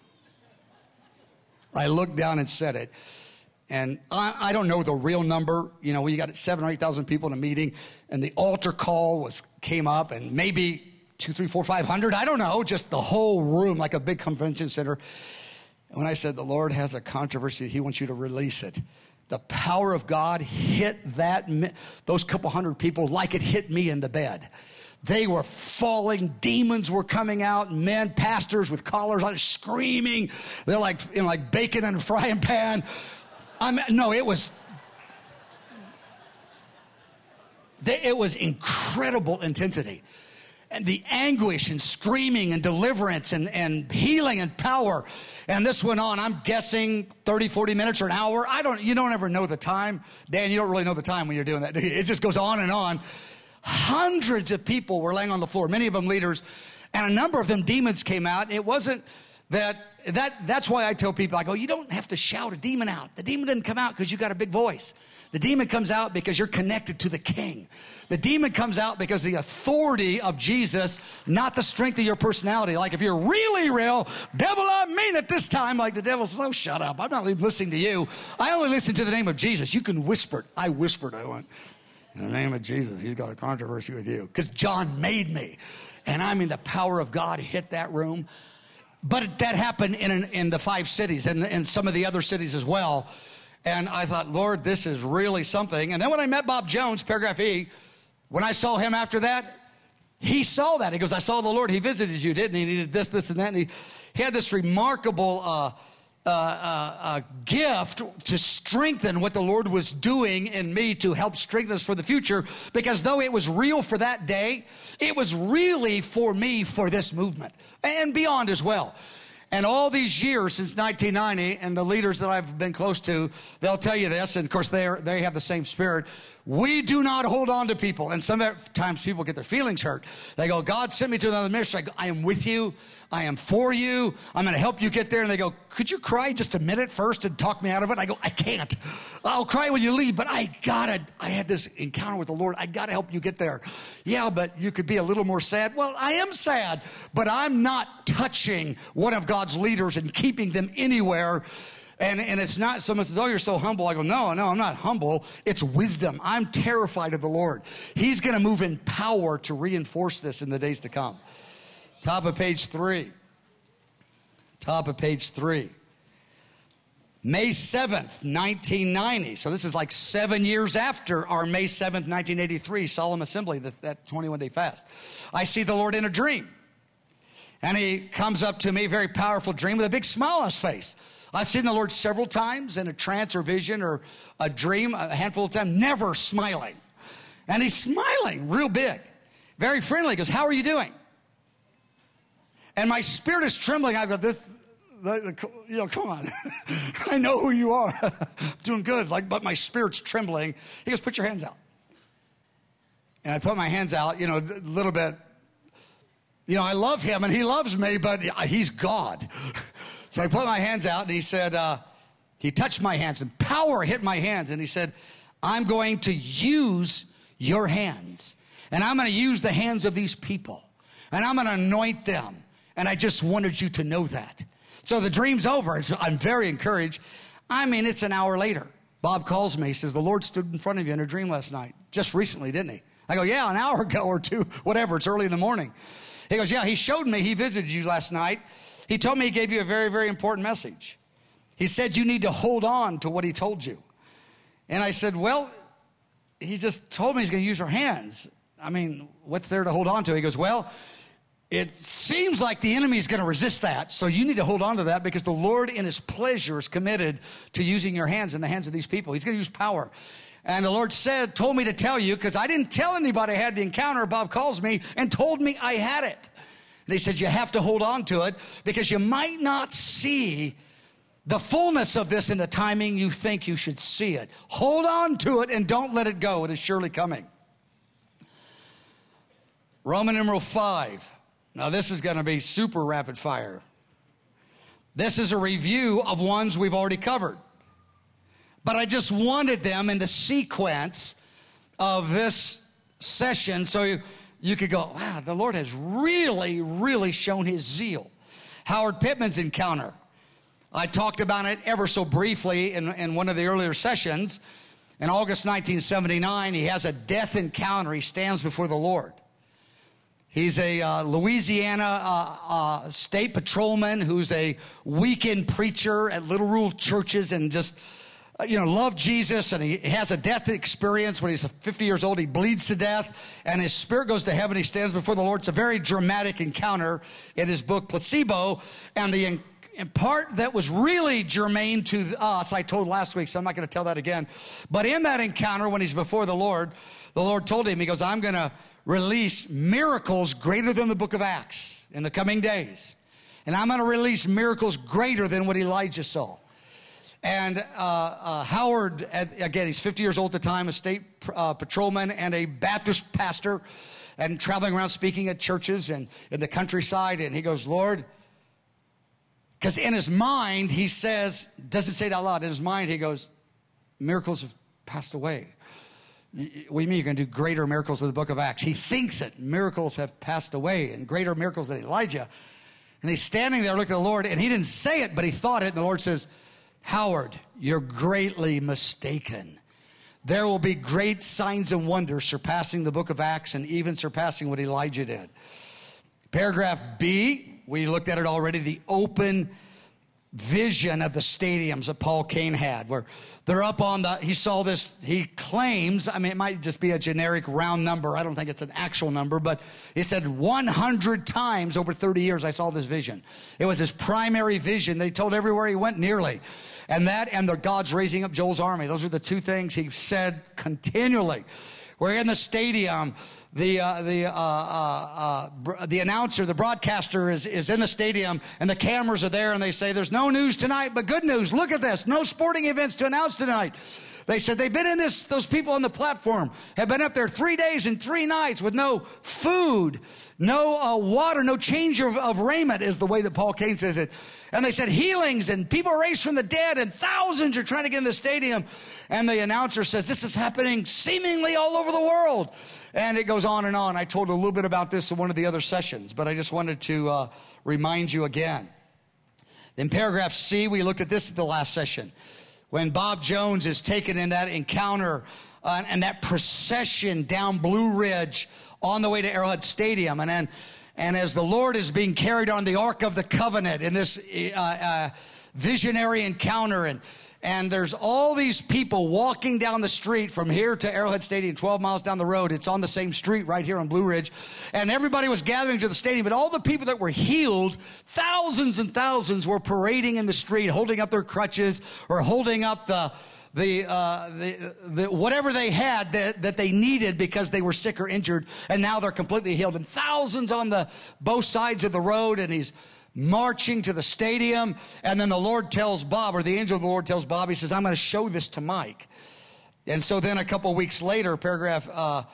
I looked down and said it. And I don't know the real number. You know, you got 7,000 or 8,000 people in a meeting, and the altar call came up, and maybe 200, 300, 400, 500. I don't know, just the whole room, like a big convention center. And when I said the Lord has a controversy, he wants you to release it, the power of God hit those couple hundred people like it hit me in the bed. They were falling. Demons were coming out. Men, pastors with collars on, screaming. They're like in like bacon in a frying pan. It was incredible intensity. And the anguish and screaming and deliverance and healing and power. And this went on, I'm guessing 30, 40 minutes or an hour. You don't ever know the time. Dan, you don't really know the time when you're doing that. It just goes on and on. Hundreds of people were laying on the floor, many of them leaders, and a number of them demons came out. It wasn't that's why I tell people, I go, you don't have to shout a demon out. The demon doesn't come out because you got a big voice. The demon comes out because you're connected to the King. The demon comes out because the authority of Jesus, not the strength of your personality. Like if you're really real, devil, I mean it this time. Like the devil says, oh, shut up. I'm not listening to you. I only listen to the name of Jesus. You can whisper it. I whispered. I went, in the name of Jesus, he's got a controversy with you. Because John made me. And I mean, the power of God hit that room. But that happened in the 5 cities and some of the other cities as well. And I thought, Lord, this is really something. And then when I met Bob Jones, paragraph E, when I saw him after that, he saw that. He goes, I saw the Lord. He visited you, didn't he? He did this, and that. And he had this remarkable gift to strengthen what the Lord was doing in me to help strengthen us for the future. Because though it was real for that day, it was really for me for this movement and beyond as well. And all these years since 1990, and the leaders that I've been close to, they'll tell you this, and of course they have the same spirit. We do not hold on to people. And sometimes people get their feelings hurt. They go, God sent me to another ministry. I go, I am with you. I am for you. I'm going to help you get there. And they go, could you cry just a minute first and talk me out of it? I go, I can't. I'll cry when you leave, but I had this encounter with the Lord. I got to help you get there. Yeah, but you could be a little more sad. Well, I am sad, but I'm not touching one of God's leaders and keeping them anywhere. And it's not, someone says, oh, you're so humble. I go, no, I'm not humble. It's wisdom. I'm terrified of the Lord. He's going to move in power to reinforce this in the days to come. Top of page 3. Top of page 3. May 7th, 1990. So this is like 7 years after our May 7th, 1983 solemn assembly, that 21-day fast. I see the Lord in a dream. And he comes up to me, very powerful dream, with a big smile on his face. I've seen the Lord several times in a trance or vision or a dream, a handful of times, never smiling. And he's smiling real big, very friendly. He goes, how are you doing? And my spirit is trembling. I go, come on. I know who you are. Doing good, but my spirit's trembling. He goes, put your hands out. And I put my hands out, a little bit. I love him and he loves me, but he's God. So I put my hands out and he said, he touched my hands and power hit my hands. And he said, I'm going to use your hands. And I'm going to use the hands of these people. And I'm going to anoint them. And I just wanted you to know that. So the dream's over. I'm very encouraged. It's an hour later. Bob calls me. He says, the Lord stood in front of you in a dream last night. Just recently, didn't he? I go, yeah, an hour ago or two, whatever. It's early in the morning. He goes, yeah, he showed me. He visited you last night. He told me he gave you a very, very important message. He said you need to hold on to what he told you. And I said, well, he just told me he's going to use our hands. What's there to hold on to? He goes, well, it seems like the enemy is going to resist that. So you need to hold on to that, because the Lord in his pleasure is committed to using your hands in the hands of these people. He's going to use power. And the Lord told me to tell you, because I didn't tell anybody I had the encounter. Bob calls me and told me I had it. And he said, you have to hold on to it, because you might not see the fullness of this in the timing you think you should see it. Hold on to it and don't let it go. It is surely coming. Roman numeral 5. Now, this is going to be super rapid fire. This is a review of ones we've already covered. But I just wanted them in the sequence of this session so you could go, wow, the Lord has really, really shown his zeal. Howard Pittman's encounter. I talked about it ever so briefly in one of the earlier sessions. In August 1979, he has a death encounter. He stands before the Lord. He's a Louisiana state patrolman who's a weekend preacher at Little Rule churches and just, loved Jesus. And he has a death experience when he's 50 years old. He bleeds to death and his spirit goes to heaven. He stands before the Lord. It's a very dramatic encounter in his book, Placebo. And the part that was really germane to us, I told last week, so I'm not going to tell that again. But in that encounter, when he's before the Lord told him, he goes, I'm going to release miracles greater than the book of Acts in the coming days. And I'm going to release miracles greater than what Elijah saw. And Howard, again, he's 50 years old at the time, a state patrolman and a Baptist pastor, and traveling around speaking at churches and in the countryside. And he goes, Lord, because in his mind, he says, doesn't say it out loud. In his mind, he goes, miracles have passed away. What do you mean you're going to do greater miracles than the book of Acts? He thinks it. Miracles have passed away and greater miracles than Elijah. And he's standing there looking at the Lord, and he didn't say it, but he thought it. And the Lord says, Howard, you're greatly mistaken. There will be great signs and wonders surpassing the book of Acts and even surpassing what Elijah did. Paragraph B, we looked at it already, the open vision of the stadiums that Paul Cain had, where they're up on he saw this, he claims, it might just be a generic round number. I don't think it's an actual number, but he said 100 times over 30 years I saw this vision. It was his primary vision. They told everywhere he went nearly. And that and the God's raising up Joel's army. Those are the two things he said continually. We're in the stadium. The announcer, the broadcaster is in the stadium, and the cameras are there, and they say, there's no news tonight, but good news. Look at this. No sporting events to announce tonight. They said they've been in this, those people on the platform have been up there 3 days and 3 nights with no food, no water, no change of raiment, is the way that Paul Cain says it. And they said healings and people raised from the dead and thousands are trying to get in the stadium. And the announcer says this is happening seemingly all over the world. And it goes on and on. I told a little bit about this in one of the other sessions, but I just wanted to remind you again. In paragraph C, we looked at this at the last session. When Bob Jones is taken in that encounter and that procession down Blue Ridge on the way to Arrowhead Stadium. And as the Lord is being carried on the Ark of the Covenant in this visionary encounter, and there's all these people walking down the street from here to Arrowhead Stadium, 12 miles down the road. It's on the same street right here on Blue Ridge. And everybody was gathering to the stadium, but all the people that were healed, thousands and thousands, were parading in the street, holding up their crutches or holding up the whatever they had that they needed because they were sick or injured, and now they're completely healed. And thousands on both sides of the road, and he's marching to the stadium. And then the Lord tells Bob, or the angel of the Lord tells Bob, he says, I'm going to show this to Mike. And so then a couple weeks later, paragraph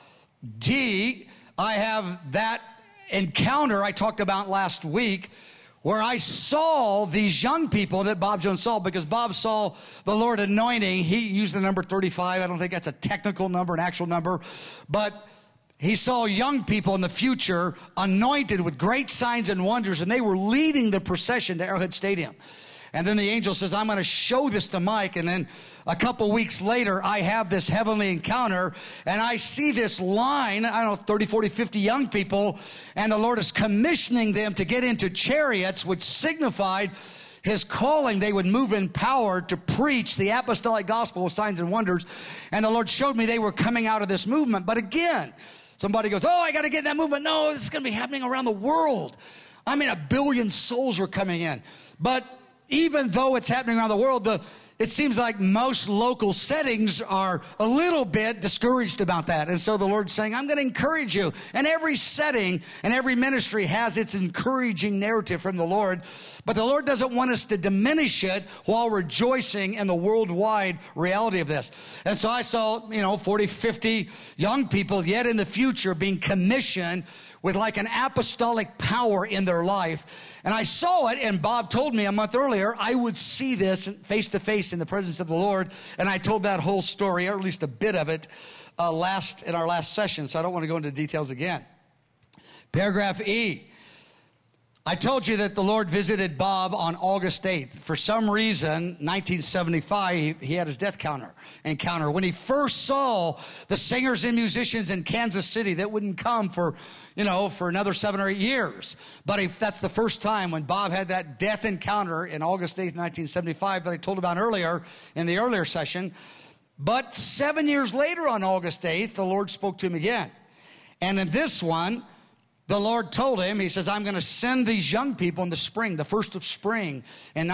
D, I have that encounter I talked about last week, where I saw these young people that Bob Jones saw, because Bob saw the Lord anointing. He used the number 35. I don't think that's a technical number, an actual number. But he saw young people in the future anointed with great signs and wonders, and they were leading the procession to Arrowhead Stadium. And then the angel says, I'm going to show this to Mike. And then a couple weeks later, I have this heavenly encounter, and I see this line, 30, 40, 50 young people, and the Lord is commissioning them to get into chariots, which signified his calling. They would move in power to preach the apostolic gospel with signs and wonders. And the Lord showed me they were coming out of this movement. But again, Somebody goes, oh, I got to get in that movement. No, it's going to be happening around the world. I mean, 1 billion souls are coming in. But even though it's happening around the world, it seems like most local settings are a little bit discouraged about that. And so the Lord's saying, I'm going to encourage you. And every setting and every ministry has its encouraging narrative from the Lord. But the Lord doesn't want us to diminish it while rejoicing in the worldwide reality of this. And so I saw, 40, 50 young people yet in the future being commissioned with like an apostolic power in their life. And I saw it, and Bob told me a month earlier I would see this face to face in the presence of the Lord. And I told that whole story, or at least a bit of it, in our last session. So I don't want to go into details again. Paragraph E. I told you that the Lord visited Bob on August 8th. For some reason, 1975, he had his death encounter. When he first saw the singers and musicians in Kansas City that wouldn't come for another 7 or 8 years. But that's the first time when Bob had that death encounter in August 8th, 1975 that I told about earlier in the earlier session. But 7 years later on August 8th, the Lord spoke to him again. And in this one, the Lord told him, he says, I'm going to send these young people in the spring, the first of spring in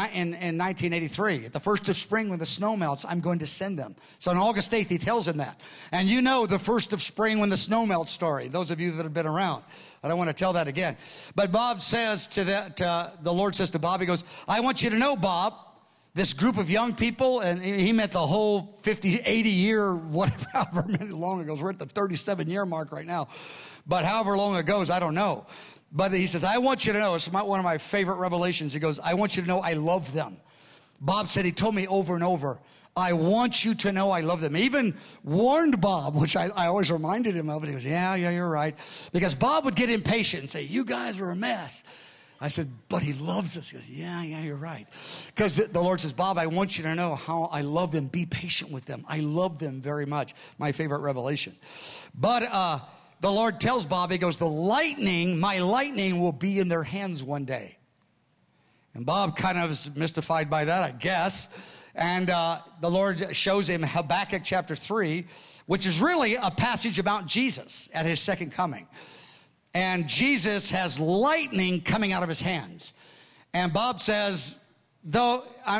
1983. The first of spring when the snow melts, I'm going to send them. So on August 8th, he tells him that. And you know the first of spring when the snow melts story, those of you that have been around. I don't want to tell that again. But Bob says the Lord says to Bob, he goes, I want you to know, Bob, this group of young people, and he meant the whole 50, 80 year, whatever, however many long ago. We're at the 37-year mark right now. But however long it goes, I don't know. But he says, I want you to know, it's one of my favorite revelations. He goes, I want you to know I love them. Bob said, he told me over and over, I want you to know I love them. He even warned Bob, which I always reminded him of it. He goes, yeah, you're right. Because Bob would get impatient and say, you guys are a mess. I said, but he loves us. He goes, yeah, you're right. Because the Lord says, Bob, I want you to know how I love them. Be patient with them. I love them very much. My favorite revelation. But the Lord tells Bob, he goes, my lightning will be in their hands one day. And Bob kind of is mystified by that, I guess. And the Lord shows him Habakkuk chapter 3, which is really a passage about Jesus at his second coming. And Jesus has lightning coming out of his hands. And Bob says, though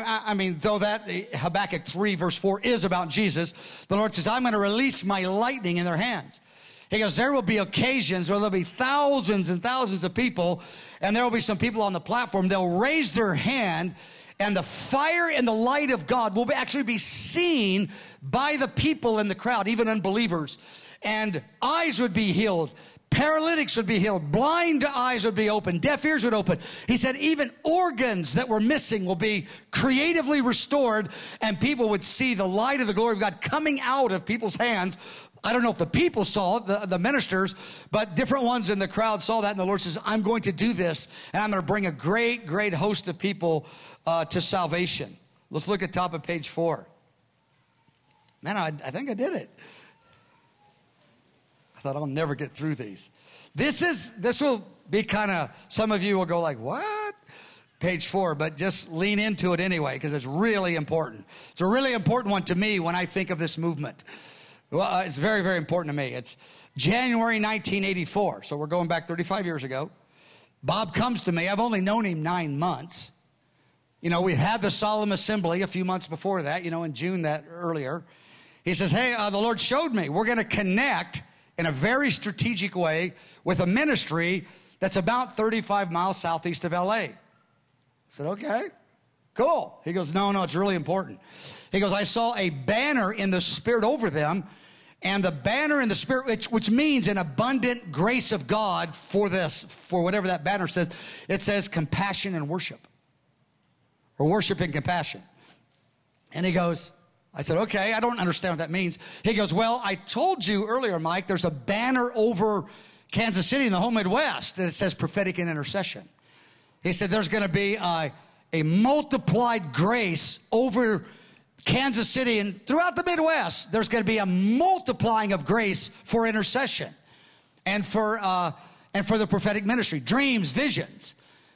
that Habakkuk 3 verse 4 is about Jesus, the Lord says, I'm going to release my lightning in their hands. He goes, there will be occasions where there'll be thousands and thousands of people, and there will be some people on the platform, they'll raise their hand, and the fire and the light of God will actually be seen by the people in the crowd, even unbelievers. And eyes would be healed. Paralytics would be healed. Blind eyes would be open. Deaf ears would open. He said even organs that were missing will be creatively restored, and people would see the light of the glory of God coming out of people's hands. I don't know if the people saw it, the ministers, but different ones in the crowd saw that, and the Lord says, I'm going to do this, and I'm going to bring a great, great host of people to salvation. Let's look at top of page 4. Man, I think I did it. I thought I'll never get through these. This will be kind of, some of you will go like, what? Page 4, but just lean into it anyway, because it's really important. It's a really important one to me when I think of this movement. Well, it's very, very important to me. It's January 1984, so we're going back 35 years ago. Bob comes to me. I've only known him 9 months. We had the solemn assembly a few months before that, in June that earlier. He says, hey, the Lord showed me. We're going to connect in a very strategic way with a ministry that's about 35 miles southeast of L.A. I said, okay, cool. He goes, no, it's really important. He goes, I saw a banner in the Spirit over them, and the banner in the Spirit, which means an abundant grace of God for whatever that banner says, it says compassion and worship, or worship and compassion. And he goes, I said, okay, I don't understand what that means. He goes, well, I told you earlier, Mike, there's a banner over Kansas City in the whole Midwest, and it says prophetic and intercession. He said there's going to be a multiplied grace over Kansas City, and throughout the Midwest, there's going to be a multiplying of grace for intercession and for the prophetic ministry, dreams, visions.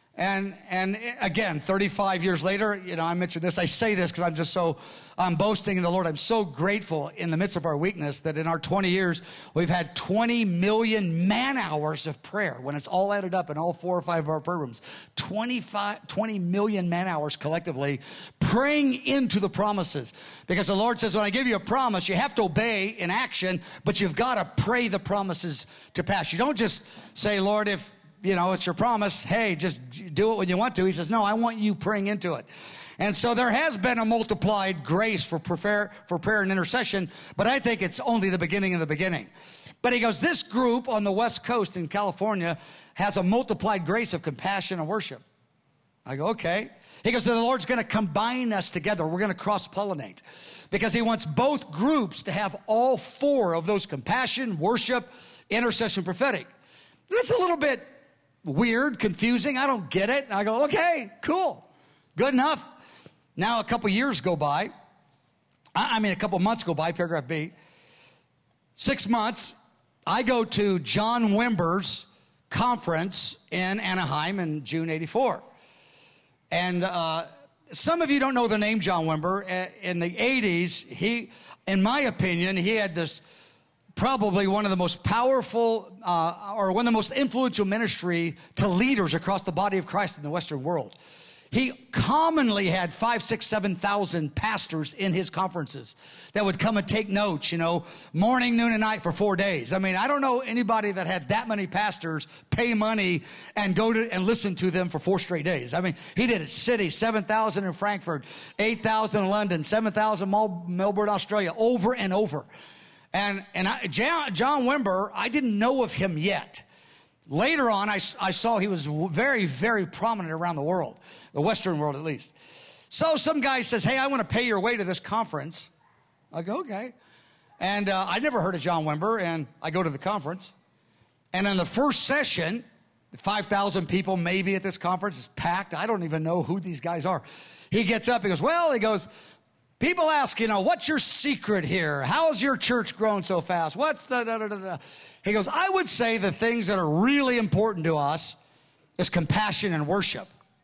And again, 35 years later, I mentioned this. I say this because I'm boasting in the Lord. I'm so grateful in the midst of our weakness that in our 20 years, we've had 20 million man hours of prayer. When it's all added up in all 4 or 5 of our prayer rooms, 20 million man hours collectively praying into the promises. Because the Lord says, when I give you a promise, you have to obey in action, but you've got to pray the promises to pass. You don't just say, Lord, if it's your promise, hey, just do it when you want to. He says, no, I want you praying into it. And so there has been a multiplied grace for prayer and intercession, but I think it's only the beginning of the beginning. But he goes, this group on the West Coast in California has a multiplied grace of compassion and worship. I go, okay. He goes, the Lord's going to combine us together. We're going to cross-pollinate because he wants both groups to have all 4 of those: compassion, worship, intercession, prophetic. That's a little bit weird, confusing. I don't get it. And I go, okay, cool, good enough. Now a couple years go by. A couple months go by, paragraph B. 6 months, I go to John Wimber's conference in Anaheim in June 84. And some of you don't know the name John Wimber. In the 80s, in my opinion, he had this probably one of the most powerful or one of the most influential ministry to leaders across the body of Christ in the Western world. He commonly had 5,000, 6,000, 7,000 pastors in his conferences that would come and take notes, morning, noon, and night for 4 days. I don't know anybody that had that many pastors pay money and go to and listen to them for 4 straight days. He did it city, 7,000 in Frankfurt, 8,000 in London, 7,000 Melbourne, Australia, over and over. And John Wimber, I didn't know of him yet. Later on, I saw he was very, very prominent around the world, the Western world at least. So some guy says, hey, I want to pay your way to this conference. I go, okay. And I never heard of John Wimber, and I go to the conference. And in the first session, 5,000 people maybe at this conference. It's packed. I don't even know who these guys are. He gets up, he goes, people ask, what's your secret here? How's your church grown so fast? What's the da-da-da-da? He goes, I would say the things that are really important to us is compassion and worship.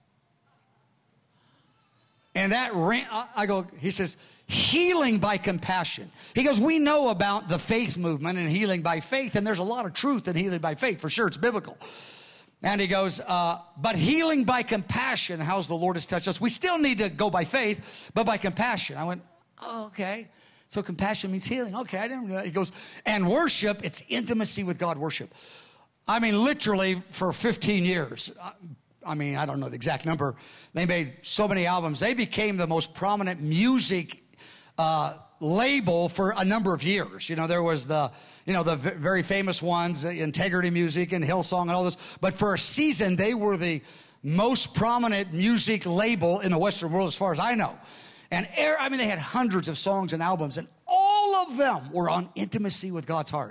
And he says, healing by compassion. He goes, we know about the faith movement and healing by faith, and there's a lot of truth in healing by faith. For sure, it's biblical. And he goes, but healing by compassion, how's the Lord has touched us. We still need to go by faith, but by compassion. I went, oh, okay. So compassion means healing. Okay, I didn't know that. He goes, and worship, it's intimacy with God worship. Literally for 15 years. I don't know the exact number. They made so many albums. They became the most prominent music label for a number of years. There was the very famous ones, Integrity Music and Hillsong and all this. But for a season, they were the most prominent music label in the Western world as far as I know. And they had hundreds of songs and albums, and all of them were on intimacy with God's heart.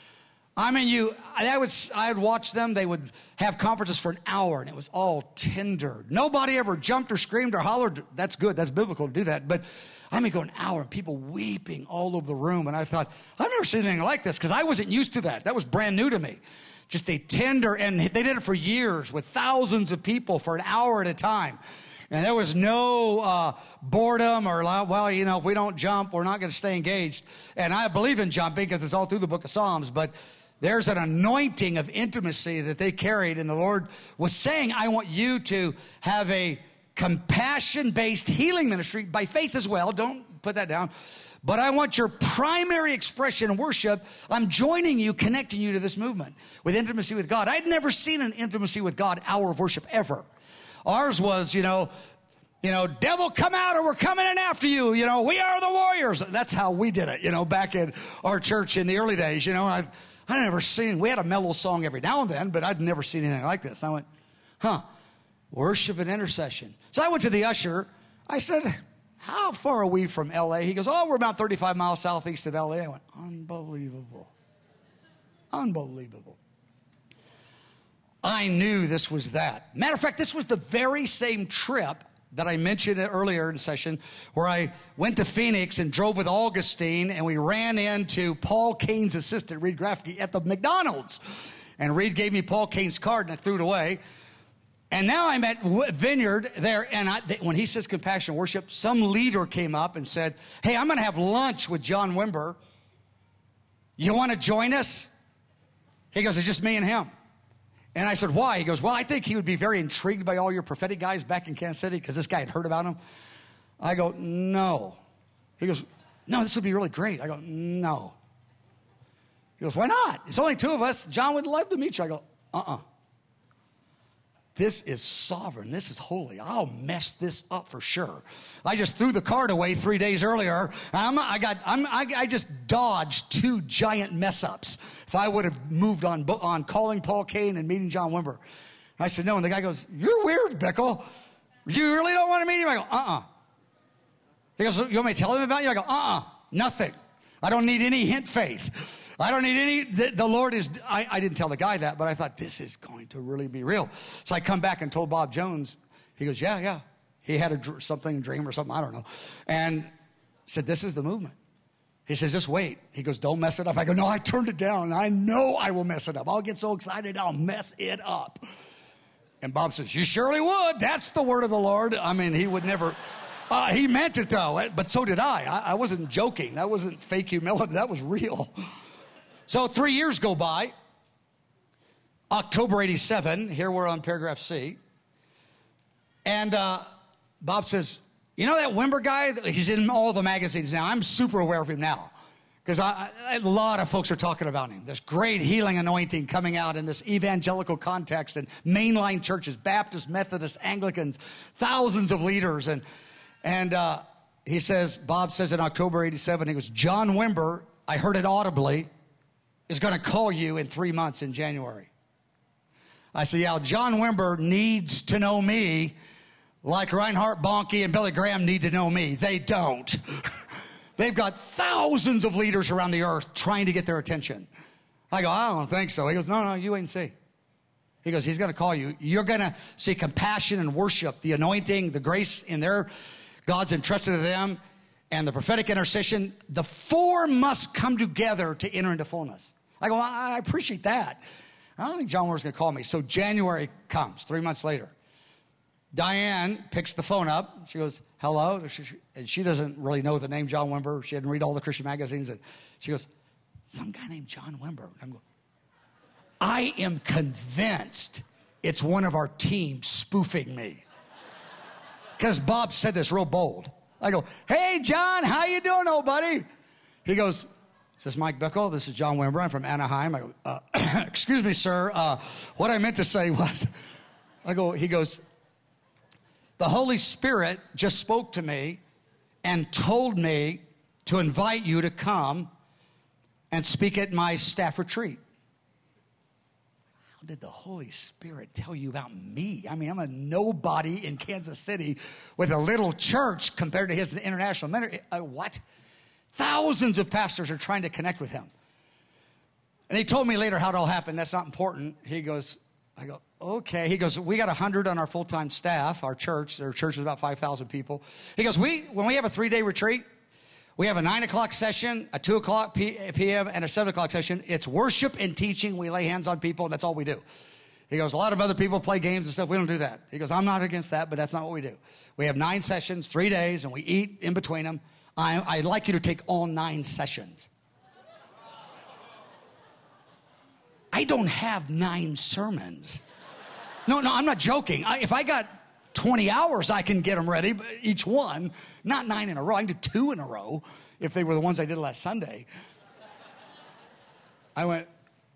I would watch them. They would have conferences for an hour, and it was all tender. Nobody ever jumped or screamed or hollered. That's good. That's biblical to do that. But go an hour, and people weeping all over the room. And I thought, I've never seen anything like this because I wasn't used to that. That was brand new to me. Just a tender, and they did it for years with thousands of people for an hour at a time. And there was no boredom or, if we don't jump, we're not going to stay engaged. And I believe in jumping because it's all through the book of Psalms. But there's an anointing of intimacy that they carried. And the Lord was saying, I want you to have a compassion-based healing ministry by faith as well. Don't put that down. But I want your primary expression in worship. I'm joining you, connecting you to this movement with intimacy with God. I'd never seen an intimacy with God hour of worship ever. Ours was, devil come out or we're coming in after you. We are the warriors. That's how we did it, back in our church in the early days. I'd never seen, we had a mellow song every now and then, but I'd never seen anything like this. I went, worship and intercession. So I went to the usher. I said, how far are we from L.A.? He goes, we're about 35 miles southeast of L.A. I went, unbelievable. Unbelievable. I knew this was that. Matter of fact, this was the very same trip that I mentioned earlier in the session where I went to Phoenix and drove with Augustine, and we ran into Paul Cain's assistant, Reed Grafke, at the McDonald's. And Reed gave me Paul Cain's card, and I threw it away. And now I'm at Vineyard there, and when he says compassion worship, some leader came up and said, hey, I'm going to have lunch with John Wimber. You want to join us? He goes, it's just me and him. And I said, why? He goes, well, I think he would be very intrigued by all your prophetic guys back in Kansas City because this guy had heard about him. I go, no. He goes, no, this would be really great. I go, no. He goes, why not? It's only two of us. John would love to meet you. I go, This is sovereign. This is holy. I'll mess this up for sure. I just threw the card away 3 days earlier. I just dodged 2 giant mess ups. If I would have moved on calling Paul Cain and meeting John Wimber. I said, no. And the guy goes, you're weird, Bickle. You really don't want to meet him? I go, He goes, you want me to tell him about you? I go, nothing. I don't need any hint faith. I don't need any, the Lord is, I didn't tell the guy that, but I thought this is going to really be real. So I come back and told Bob Jones. He goes, yeah. He had a dream or something, I don't know. And said, this is the movement. He says, just wait. He goes, don't mess it up. I go, no, I turned it down. I know I will mess it up. I'll get so excited, I'll mess it up. And Bob says, you surely would. That's the word of the Lord. I mean, he would never, he meant it though, but so did I. I wasn't joking. That wasn't fake humility. That was real. So 3 years go by, October 87, here we're on paragraph C, and Bob says, you know that Wimber guy? He's in all the magazines now. I'm super aware of him now because a lot of folks are talking about him. This great healing anointing coming out in this evangelical context and mainline churches, Baptists, Methodists, Anglicans, thousands of leaders. And he says, Bob says in October 87, he goes, John Wimber, I heard it audibly, is going to call you in 3 months in January. I said, yeah, John Wimber needs to know me like Reinhard Bonnke and Billy Graham need to know me. They don't. They've got thousands of leaders around the earth trying to get their attention. I go, I don't think so. He goes, no, you wait and see. He goes, he's going to call you. You're going to see compassion and worship, the anointing, the grace in their God's entrusted to them, and the prophetic intercession. The 4 must come together to enter into fullness. I go, I appreciate that. I don't think John Wimber's going to call me. So January comes, 3 months later. Diane picks the phone up. She goes, hello. And she doesn't really know the name John Wimber. She hadn't read all the Christian magazines. And she goes, some guy named John Wimber. And I'm going, I am convinced it's one of our team spoofing me. Because Bob said this real bold. I go, hey, John, how you doing, old buddy? He goes, this is Mike Bickle. This is John Wimber. I'm from Anaheim. I go, excuse me, sir. What I meant to say was, he goes, the Holy Spirit just spoke to me and told me to invite you to come and speak at my staff retreat. How did the Holy Spirit tell you about me? I mean, I'm a nobody in Kansas City with a little church compared to his international ministry. What? Thousands of pastors are trying to connect with him. And he told me later how it all happened. That's not important. I go, okay. He goes, we got 100 on our full-time staff, our church. Their church is about 5,000 people. He goes, when we have a 3-day retreat, we have a 9 o'clock session, a 2 o'clock p.m., and a 7 o'clock session. It's worship and teaching. We lay hands on people. That's all we do. He goes, a lot of other people play games and stuff. We don't do that. He goes, I'm not against that, but that's not what we do. We have 9 sessions, 3 days, and we eat in between them. I'd like you to take all 9 sessions. I don't have 9 sermons. No, I'm not joking. If I got 20 hours, I can get them ready, but each one, not 9 in a row. I can do 2 in a row if they were the ones I did last Sunday. I went,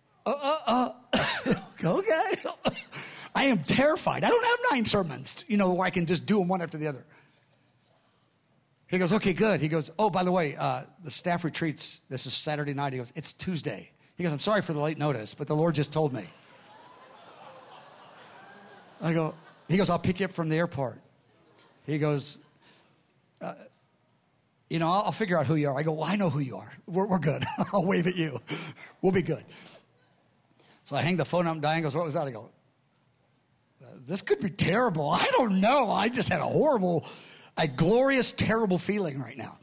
okay. I am terrified. I don't have 9 sermons, where I can just do them one after the other. He goes, okay, good. He goes, oh, by the way, the staff retreats, this is Saturday night. He goes, it's Tuesday. He goes, I'm sorry for the late notice, but the Lord just told me. He goes, I'll pick you up from the airport. He goes, I'll figure out who you are. I go, well, I know who you are. We're good. I'll wave at you. We'll be good. So I hang the phone up and Diane goes, what was that? I go, this could be terrible. I don't know. I just had a glorious, terrible feeling right now.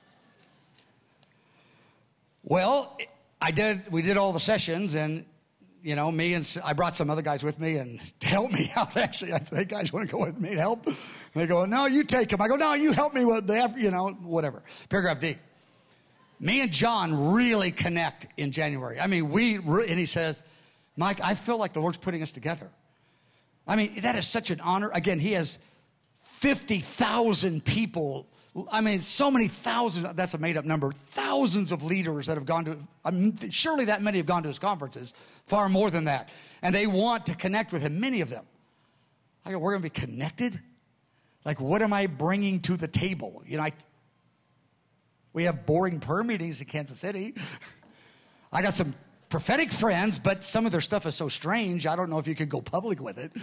Well, we did all the sessions, and you know, I brought some other guys with me and to help me out, actually. I said, hey, guys, want to go with me to help? And they go, no, you take them. I go, no, you help me with the, you know, whatever. Paragraph D. Me and John really connect in January. I mean, and he says, Mike, I feel like the Lord's putting us together. I mean, that is such an honor. Again, he has 50,000 people. I mean, so many thousands, that's a made-up number, thousands of leaders that have gone to, surely that many have gone to his conferences, far more than that. And they want to connect with him, many of them. I go, we're going to be connected? Like, what am I bringing to the table? You know, we have boring prayer meetings in Kansas City. I got some prophetic friends, but some of their stuff is so strange, I don't know if you could go public with it.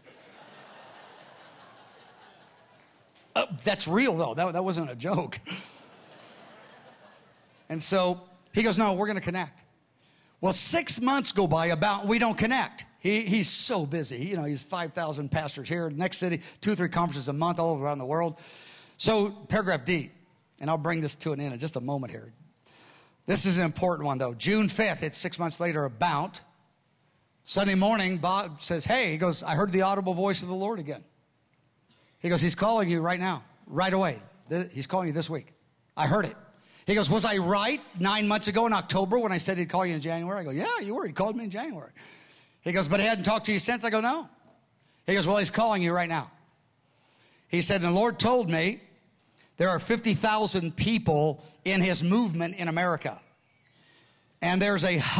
That's real, though. That wasn't a joke. And so he goes, no, we're going to connect. Well, 6 months go by we don't connect. He's so busy. You know, he's 5,000 pastors here, next city, 2 or 3 conferences a month all around the world. So paragraph D, and I'll bring this to an end in just a moment here. This is an important one, though. June 5th, it's 6 months later, about Sunday morning, Bob says, hey, he goes, I heard the audible voice of the Lord again. He goes, he's calling you right now, right away. He's calling you this week. I heard it. He goes, was I right 9 months ago in October when I said he'd call you in January? I go, yeah, you were. He called me in January. He goes, but he hadn't talked to you since? I go, no. He goes, well, he's calling you right now. He said, and the Lord told me there are 50,000 people in his movement in America. And there's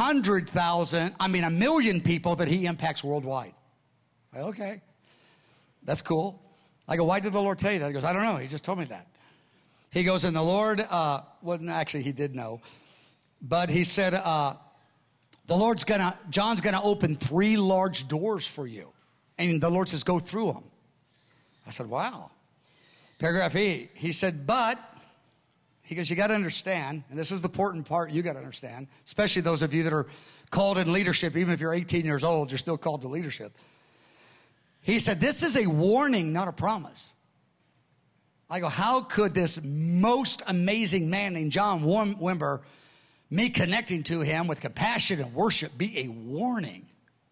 1,000,000 people that he impacts worldwide. I go, okay, that's cool. I go, why did the Lord tell you that? He goes, I don't know. He just told me that. He goes, and the Lord, well, actually, he did know. But he said, John's going to open 3 large doors for you. And the Lord says, go through them. I said, wow. Paragraph E, he said, but, he goes, you got to understand, and this is the important part you got to understand, especially those of you that are called in leadership, even if you're 18 years old, you're still called to leadership. He said, this is a warning, not a promise. I go, how could this most amazing man named John Wimber, me connecting to him with compassion and worship, be a warning?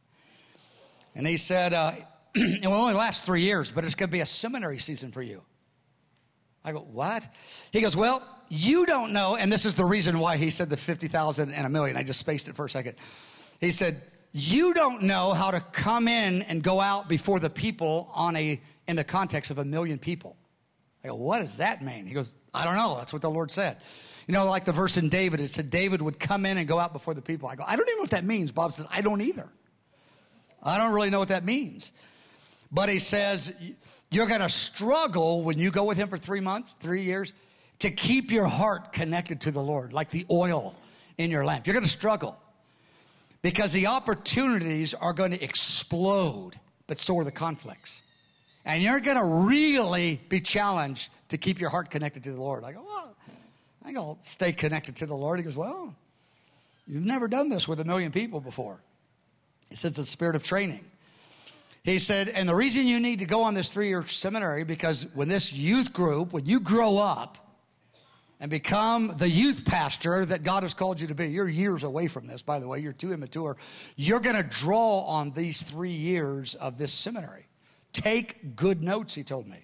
And he said, it will only last 3 years, but it's going to be a seminary season for you. I go, what? He goes, well, you don't know, and this is the reason why he said the 50,000 and 1 million. I just spaced it for a second. He said, you don't know how to come in and go out before the people in the context of 1 million people. I go, what does that mean? He goes, I don't know. That's what the Lord said. You know, like the verse in David, it said David would come in and go out before the people. I go, I don't even know what that means. Bob says, I don't either. I don't really know what that means. But he says, you're going to struggle when you go with him for 3 months, 3 years, to keep your heart connected to the Lord, like the oil in your lamp. You're going to struggle. Because the opportunities are going to explode, but so are the conflicts. And you're going to really be challenged to keep your heart connected to the Lord. I go, well, I think I'll stay connected to the Lord. He goes, well, you've never done this with 1 million people before. He says it's a spirit of training. He said, and the reason you need to go on this 3-year seminary, because when this youth group, when you grow up, and become the youth pastor that God has called you to be. You're years away from this, by the way. You're too immature. You're going to draw on these 3 years of this seminary. Take good notes, he told me.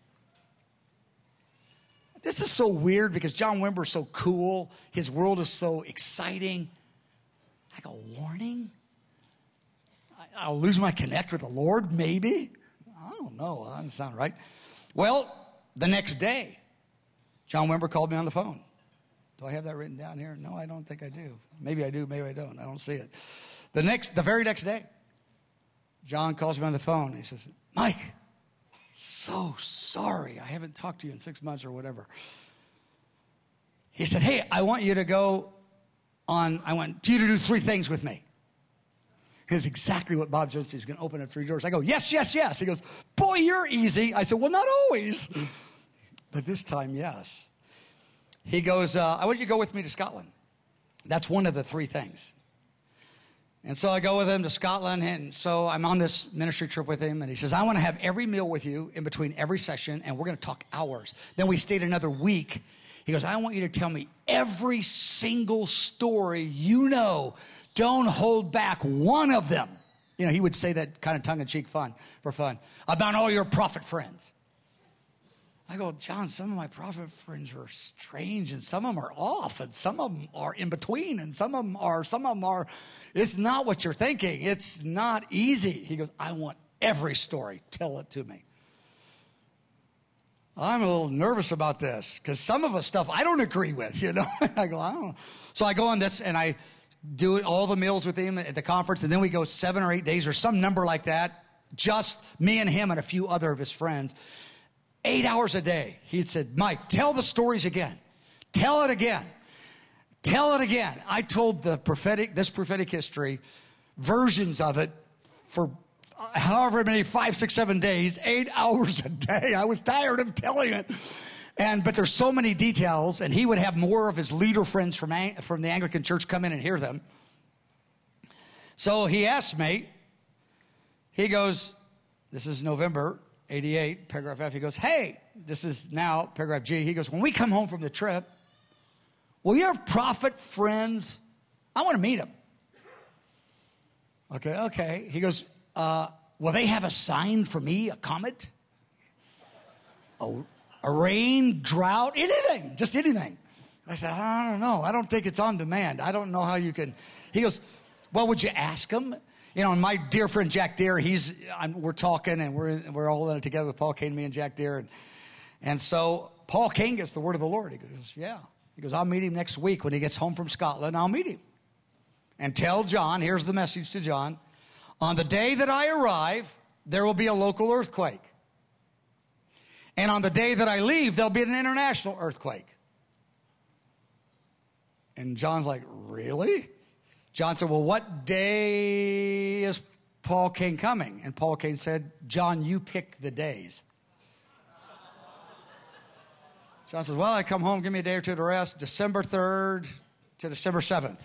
This is so weird because John Wimber is so cool. His world is so exciting. I go, warning? I'll lose my connect with the Lord, maybe? I don't know. That doesn't sound right. Well, the next day, John Wimber called me on the phone. Do I have that written down here? No, I don't think I do. Maybe I do, maybe I don't. I don't see it. The very next day, John calls me on the phone. He says, Mike, so sorry. I haven't talked to you in 6 months or whatever. He said, hey, I want you to do 3 things with me. It's exactly what Bob Jones said. He's going to open up 3 doors. I go, yes, yes, yes. He goes, boy, you're easy. I said, well, not always. But this time, yes. He goes, I want you to go with me to Scotland. That's one of the 3 things. And so I go with him to Scotland, and so I'm on this ministry trip with him, and he says, I want to have every meal with you in between every session, and we're going to talk hours. Then we stayed another week. He goes, I want you to tell me every single story you know. Don't hold back one of them. You know, he would say that kind of tongue-in-cheek for fun. About all your prophet friends. I go, John, some of my prophet friends are strange, and some of them are off, and some of them are in between, and some of them are, it's not what you're thinking. It's not easy. He goes, I want every story. Tell it to me. I'm a little nervous about this, because some of the stuff I don't agree with, you know. I go, I don't know. So I go on this, and I do all the meals with him at the conference, and then we go 7 or 8 days or some number like that, just me and him and a few other of his friends. 8 hours a day. He said, Mike, tell the stories again. Tell it again. Tell it again. I told this prophetic history, versions of it, for however many, 5, 6, 7 days, 8 hours a day. I was tired of telling it. But there's so many details, and he would have more of his leader friends from the Anglican Church come in and hear them. So he asked me, he goes, this is November 88, paragraph F. He goes, hey, this is now paragraph G. He goes, when we come home from the trip, will your prophet friends, I want to meet them. Okay. He goes, will they have a sign for me, a comet? A rain, drought, anything, just anything. I said, I don't know. I don't think it's on demand. I don't know how you can. He goes, well, would you ask them? You know, and my dear friend Jack Deere, we're talking, and we're all in it together with Paul Cain, me and Jack Deere. And so Paul Cain gets the word of the Lord. He goes, yeah. He goes, I'll meet him next week when he gets home from Scotland. I'll meet him. And tell John, here's the message to John. On the day that I arrive, there will be a local earthquake. And on the day that I leave, there'll be an international earthquake. And John's like, really? John said, well, what day is Paul Cain coming? And Paul Cain said, John, you pick the days. John says, well, I come home, give me a day or two to rest, December 3rd to December 7th.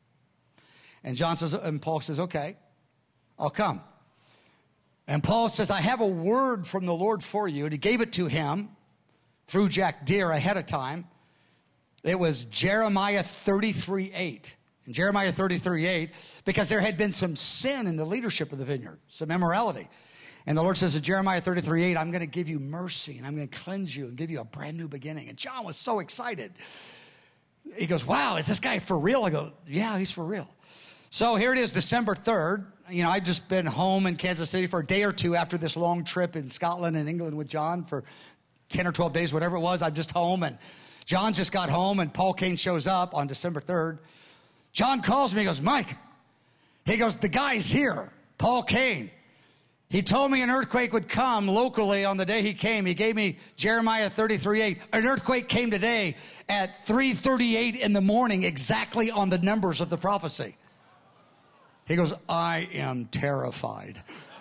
And Paul says, okay, I'll come. And Paul says, I have a word from the Lord for you. And he gave it to him through Jack Deere ahead of time. It was Jeremiah 33:8. In Jeremiah 33:8, because there had been some sin in the leadership of the vineyard, some immorality. And the Lord says in Jeremiah 33:8, I'm going to give you mercy, and I'm going to cleanse you and give you a brand new beginning. And John was so excited. He goes, wow, is this guy for real? I go, yeah, he's for real. So here it is, December 3rd. You know, I'd just been home in Kansas City for a day or two after this long trip in Scotland and England with John for 10 or 12 days, whatever it was. I'm just home, and John just got home, and Paul Cain shows up on December 3rd. John calls me, he goes, Mike, he goes, the guy's here, Paul Cain. He told me an earthquake would come locally on the day he came. He gave me Jeremiah 33:8. An earthquake came today at 3:38 in the morning, exactly on the numbers of the prophecy. He goes, I am terrified.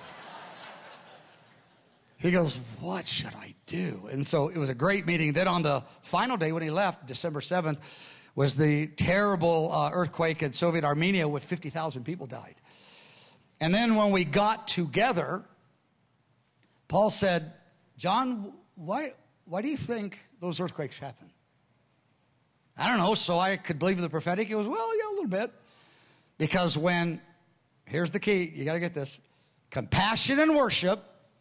He goes, what should I do? And so it was a great meeting. Then on the final day when he left, December 7th, was the terrible earthquake in Soviet Armenia with 50,000 people died. And then when we got together, Paul said, John, why do you think those earthquakes happen? I don't know, so I could believe in the prophetic. He goes, well, yeah, a little bit. Because here's the key, you got to get this, compassion and worship,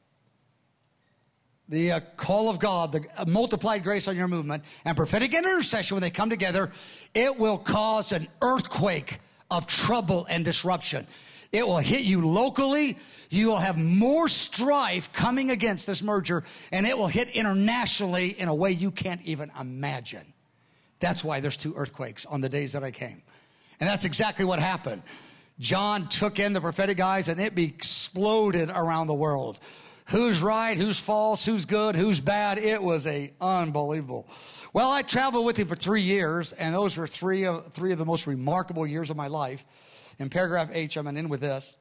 the call of God, the multiplied grace on your movement, and prophetic intercession, when they come together, it will cause an earthquake of trouble and disruption. It will hit you locally. You will have more strife coming against this merger, and it will hit internationally in a way you can't even imagine. That's why there's 2 earthquakes on the days that I came. And that's exactly what happened. John took in the prophetic guys, and it exploded around the world. Who's right, who's false, who's good, who's bad. It was unbelievable. Well, I traveled with him for 3 years, and those were three of the most remarkable years of my life. In paragraph H, I'm going to end with this.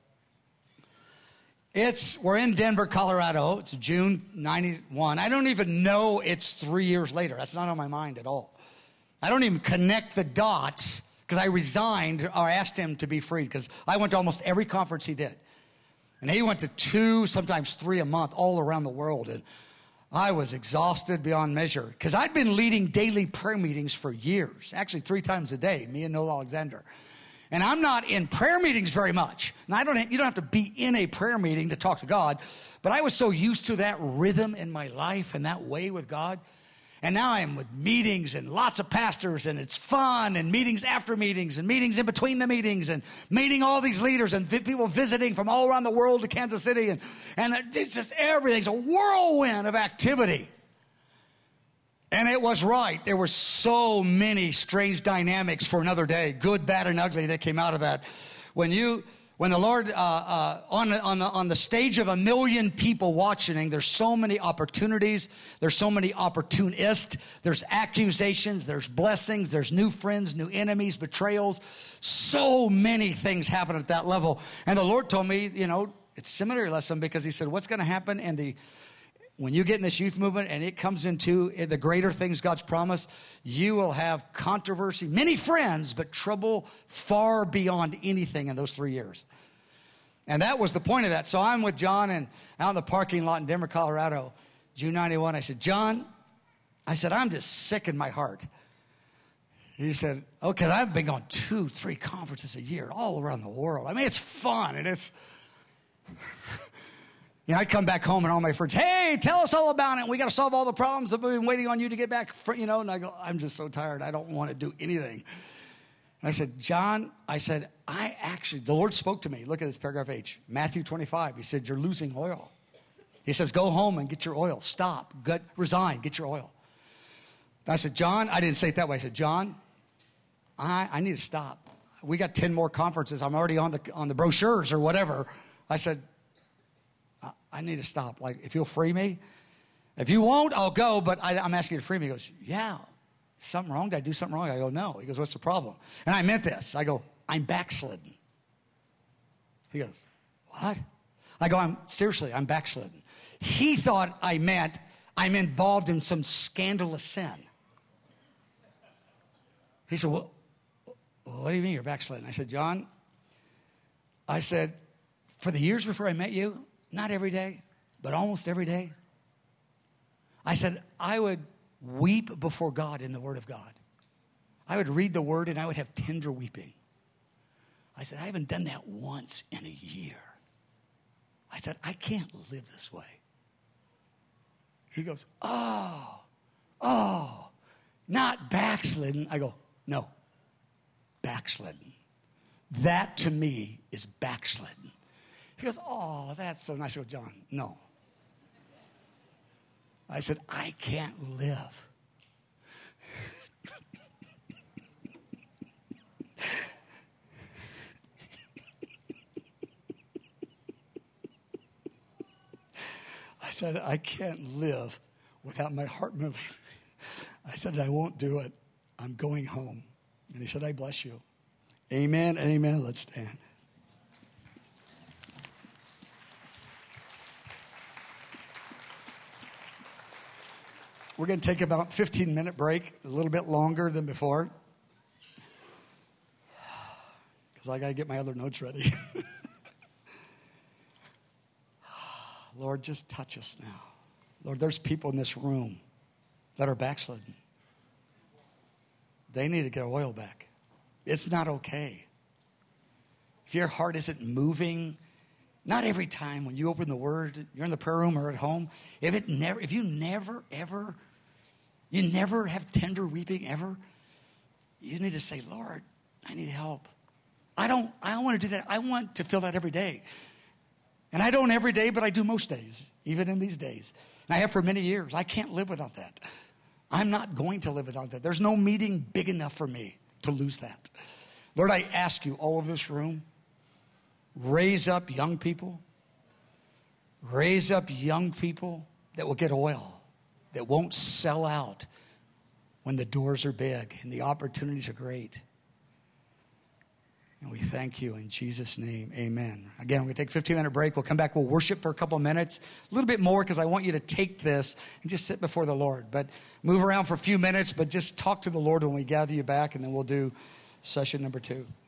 We're in Denver, Colorado. It's June 91. I don't even know it's 3 years later. That's not on my mind at all. I don't even connect the dots because I resigned or asked him to be freed, because I went to almost every conference he did. And he went to 2, sometimes 3 a month all around the world. And I was exhausted beyond measure because I'd been leading daily prayer meetings for years, actually 3 times a day, me and Noel Alexander. And I'm not in prayer meetings very much. Now, you don't have to be in a prayer meeting to talk to God, but I was so used to that rhythm in my life and that way with God. And now I am with meetings and lots of pastors, and it's fun, and meetings after meetings, and meetings in between the meetings, and meeting all these leaders, and people visiting from all around the world to Kansas City. And it's just everything's a whirlwind of activity. And it was right. There were so many strange dynamics for another day, good, bad, and ugly, that came out of that. When the Lord, on the stage of 1 million people watching, there's so many opportunities, there's so many opportunists, there's accusations, there's blessings, there's new friends, new enemies, betrayals. So many things happen at that level. And the Lord told me, it's a seminary lesson, because he said, what's going to happen when you get in this youth movement and it comes into the greater things God's promised, you will have controversy, many friends, but trouble far beyond anything in those 3 years. And that was the point of that. So I'm with John and out in the parking lot in Denver, Colorado, June 91. I said, John, I'm just sick in my heart. He said, oh, because I've been going 2-3 conferences a year all around the world. I mean, it's fun, and it's... I come back home and all my friends, hey, tell us all about it. We got to solve all the problems. I've been waiting on you to get back, And I go, I'm just so tired. I don't want to do anything. And I said, John, the Lord spoke to me. Look at this, paragraph H, Matthew 25. He said, you're losing oil. He says, go home and get your oil. Stop. Resign. Get your oil. I said, John, I didn't say it that way. I said, John, I need to stop. We got 10 more conferences. I'm already on the brochures or whatever. I said, I need to stop. Like, if you'll free me. If you won't, I'll go, but I'm asking you to free me. He goes, yeah. Something wrong? Did I do something wrong? I go, no. He goes, what's the problem? And I meant this. I go, I'm backslidden. He goes, what? I go, I'm backslidden. He thought I meant I'm involved in some scandalous sin. He said, well, what do you mean you're backslidden? I said, John, for the years before I met you, not every day, but almost every day, I said, I would weep before God in the Word of God. I would read the Word and I would have tender weeping. I said, I haven't done that once in a year. I said, I can't live this way. He goes, oh, not backslidden. I go, no, backslidden. That to me is backslidden. He goes, oh, that's so nice. I go, John, no. I said, I can't live. I said, I can't live without my heart moving. I said, I won't do it. I'm going home. And he said, I bless you. Amen and amen. Let's stand. We're going to take about a 15-minute break, a little bit longer than before, because I got to get my other notes ready. Lord, just touch us now. Lord, there's people in this room that are backslidden. They need to get oil back. It's not okay. If your heart isn't moving, not every time when you open the Word, you're in the prayer room or at home, if you never have tender weeping ever, you need to say, Lord, I need help. I don't want to do that. I want to feel that every day. And I don't every day, but I do most days, even in these days. And I have for many years. I can't live without that. I'm not going to live without that. There's no meeting big enough for me to lose that. Lord, I ask you, all of this room, raise up young people. Raise up young people that will get oil, that won't sell out when the doors are big and the opportunities are great. And we thank you in Jesus' name. Amen. Again, we're going to take a 15-minute break. We'll come back. We'll worship for a couple of minutes. A little bit more because I want you to take this and just sit before the Lord. But move around for a few minutes, but just talk to the Lord when we gather you back, and then we'll do session number 2.